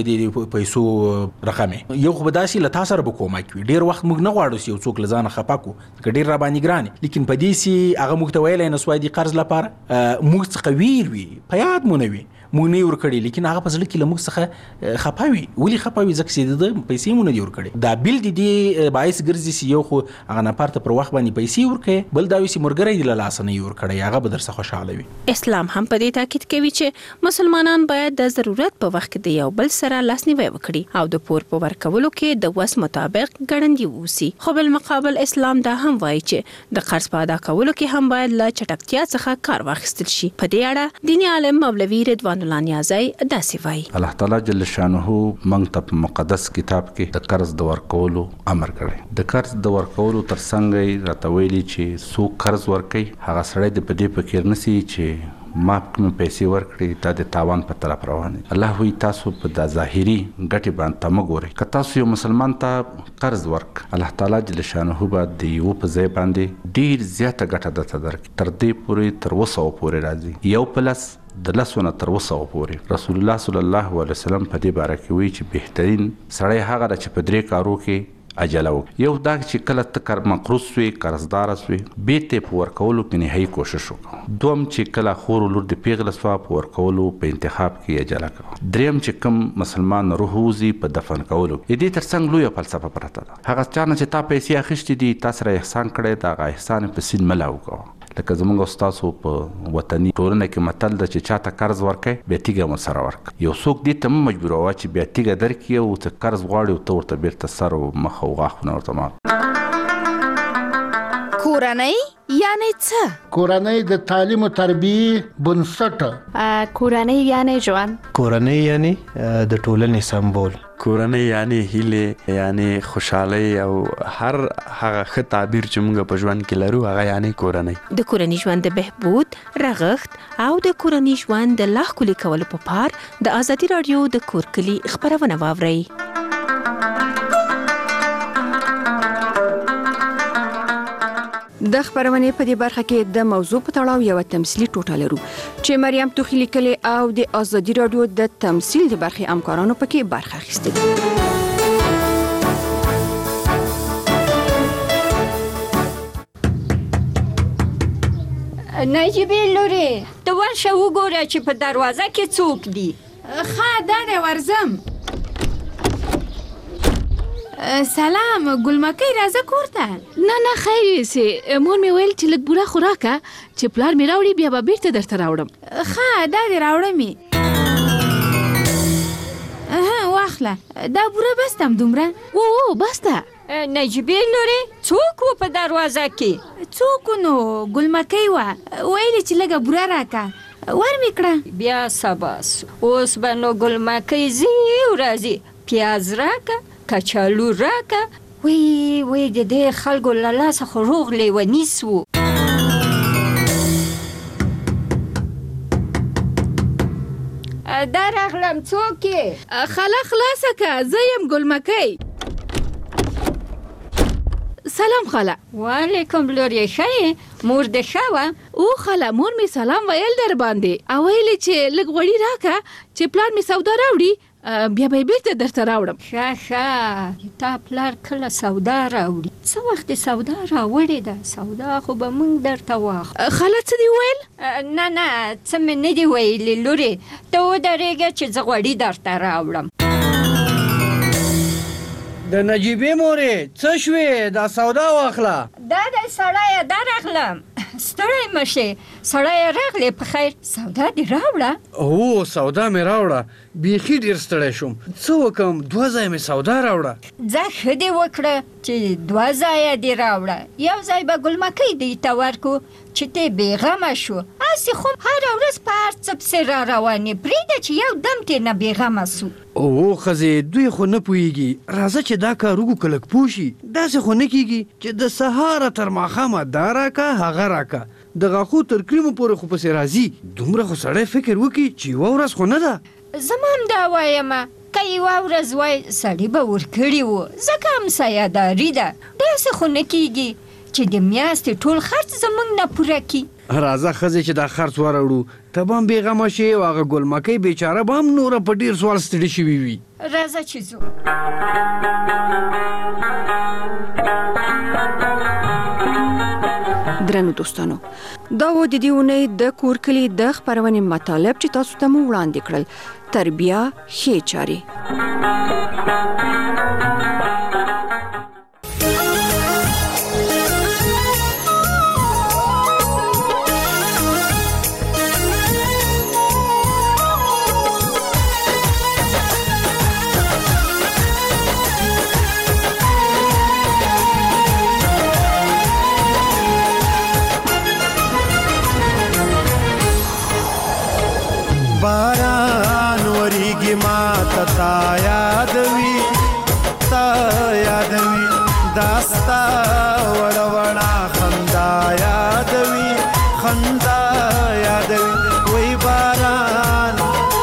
د پیسو رقم یو خو بداسي لتا سره بکومه کوي ډیر وخت موږ نه غواړو چې څوک لزان خپاکو کډیر را باندې ګرانه لیکن په دې سي هغه موږ ته ویلای نه سوای دي قرض لپاره موږ څخه ویر وي په یاد مونږ وي مونږ نه ور کړی لیکن هغه په ځل کې لموږ څخه خپاوي ولي خپاوي ځکه چې د پیسې مونږ نه ور کړی دا بل دي دی باعث ګرځي چې یو خو هغه نه پارته پر وخت باندې پیسې ورکړي بل دا وي چې مرګري د لاس نه ور کړی هغه به درڅ خوشاله وي. اسلام هم په دې تاکید کوي چې مسلمانان باید د ضرورت په وخت کې د یو بل سره لاسنیوي وکړي او د پور په ورکولو کې د وس مطابق ګړندی ووسی خو بل مقابل اسلام دا هم وایي چې د قرض په ادا کولو کې هم باید له چټکتیا څخه کار واخیستل شي. په دې اړه دیني عالم مولوي رضوان جمال الله نیازی داسې وایي الله تعالی جل شانه موږ ته په مقدس کتاب کې د قرض د ورکولو امر کړی. د قرض د ورکولو ترڅنګ یې راته ویلي چې څوک قرض ورکوي هغه سړی د په دې فکر نسی چې ما کوم پیسې ورکړي دا د تاوان په طرف روان دي. الله وی تاسو په د ظاهري ګټې باندې تم ګورئ. که تاسو یو مسلمان ته قرض ورک الله تعالی جل شانه به د یو په ځای باندې ډیر زیاته ګټه درته درکړي تر دې پورې تر اوسه پورې راځي یو پلس د لسونه تر اوسه پورې. رسول الله صلی الله علیه وسلم په دې باره کې وی چې بهترین سړی هغه ده چې په درې کارو کې اجله وکړي. یو دا چې کله ته کار مقروض شوې قرضدار شوې بیرته په ورکولو کې نهایي کوشش وکړه. دوم چې کله خور لور د پیغله شوه په ورکولو په انتخاب کې اجله کوه. دریم چې کوم مسلمان روح وځي په دفن کولو. دې ترڅنګ لویه فلسفه پرته ده. هغه چا نه چې تا پیسې اخیستې دي تا سره احسان کړی د هغه احسان په سین مه لاوکوه. لکه زمونږ استاسو په وطني ټولنه کې متل ده چې چاته قرض ورکړي بیا تیږه مو سره ورکړه. یو څوک دې ته مه مجبوروه چې بیا تیږه درکړي او ته قرض غواړي او ته ورته بیرته سر او مخ او غاښونه ورته مات. کورنۍ یعنی څه؟ کورنۍ د تعلیم او تربیې بنسټ. کورنۍ یعنی ژوند. کورنۍ یعنی د ټولنې سمبول. کورنۍ یعنی هیله یعنی خوشحالي او هر هغه ښه تعبیر چې موږ په ژوند کې لرو هغه یعنی کورنۍ. د کورنۍ ژوند د بهبود رغښت او د کورنۍ ژوند د لا ښکلي کولو په پار د ازادي راډیو د کور کلي خبرونه واورئ. د خبرونې په دې برخه کې د موضوع په تړاو یو تمثيلي ټوټه لرو چې مریم توخی لیکلي او د ازادي رادیو د تمثيل د برخې همکارانو پکې برخه اخیسته. نجیبې لورې ته ورشه وګوره چې په دروازه کې څوک دي. ښه دا دی ورځم. سلام ګلمکۍ راځه کور ته. نه نه خیر یې مور مې ویل چې لږ بوره خو راکه چې پلار مې راوړي بیا به بیرته درته راوړم. ښه دا دې راوړمې. واخله دا بوره بس ده همدومره. او او بس ده. نجیبې لورې څوک و په دروازه کې؟ څوک نو ګلمکۍ وه ویلې چې لږه بوره راکه ور مې کړه. بیا سباس اوس به نو ګلمکۍ ځي او راځي پیاز راکه کچالو راکه. وی وی د دې خلکو له لاسه خو روغ لیونیس وو. دا راغلم څوک یې؟ خاله خلاصه که زه یم ګلمکۍ. سلام خاله. وعلیکم لورې ښه یې؟ مور دې ښه وه؟ او خاله مور مې سلام ویل در باندې او ویلې چې لږ غوړي راکه چې پلار مې سودا راوړي بیا به یې بیرته درته راوړم. ښه ښه تا پلار کله سودا راوړي؟ څه وخت یې سودا راوړې ده؟ سودا خو به موږ درته واخلو. خاله څه دې ویل؟ نه نه څه مې نه دي ویلي لورې ته ودرېږه چې زه غوړي درته راوړم. د نجیبې مورې څه شوې دا سودا واخله. دا دی سړیه دا راغلم. ستړی مه شې سړیه راغلې په خیر سودا دې راوړه؟ هو سودا مې راوړه بیخي ډېر ستړی شوم. څه وکم دوه ځایه مې سودا راوړه. ځه ښه دې وکړه چې دوه ځایه دې راوړه. یو ځای به ګلمکۍ دې ته ورکو چې ته بېغمه شو. هسې خو هره ورځ په هر څه پسې را روانې پرېږده چې یو دم ترې نه بېغمه سو. او ښځې دوی خو نه پوهېږي. راځه چې دا کار وکړو که لږ پوه شي. داسې خو نه کېږي چې د سهاره تر ماښامه دا راکه هغه راکه د غاښو تر کریمو پورې خو پسې راځي. دومره خو سړی فکر وکړي چې یوه ورځ خو نه ده. زما هم دا وایمه که یوه ورځ وای سړي به ورکړي وو ځکه همسایهداري ده. داسې خو نه کېږي چې د میاشتې ټول خرڅ زموږ نه پوره کړي. راځه ښځې چې دا خرڅ وراوړو ته به هم بېغمه شې او هغه ګلمکۍ بیچاره به هم نوره په ډېر سوال ستړي شوي وي. راځه چې ځو. درنو دوستانو دا و د دې اونۍ د کور کلي د خپرونې مطالب چې تاسو ته مو وړاندې کړل. تربیه ښې چارې. बारा تا یادوي تا یادوي داستا وړه وړه خندا یادوي خندا یادوي وای باران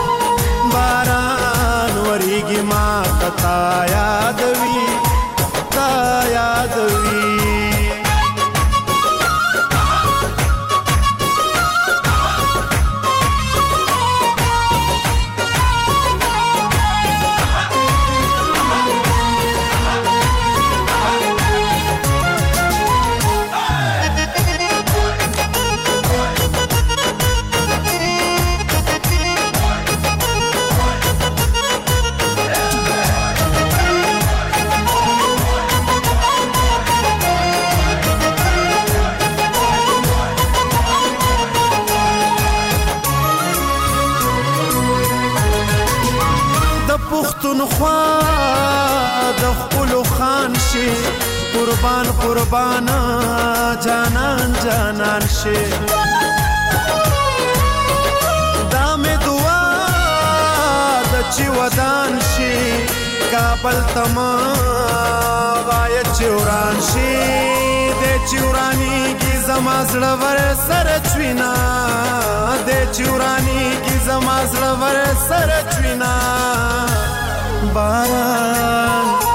باران وریږي ما تا یادوي تا یادوي پښتونخوا د خپلو خان شي قربان قربان جانان جانان شي دا مې دعا د چې ودان شي کابل تما غایه چې وران شي د چې ورانیږي زما زړه ور سره چوینا د چې ورانیږي زما زړه ور سره چوینا باران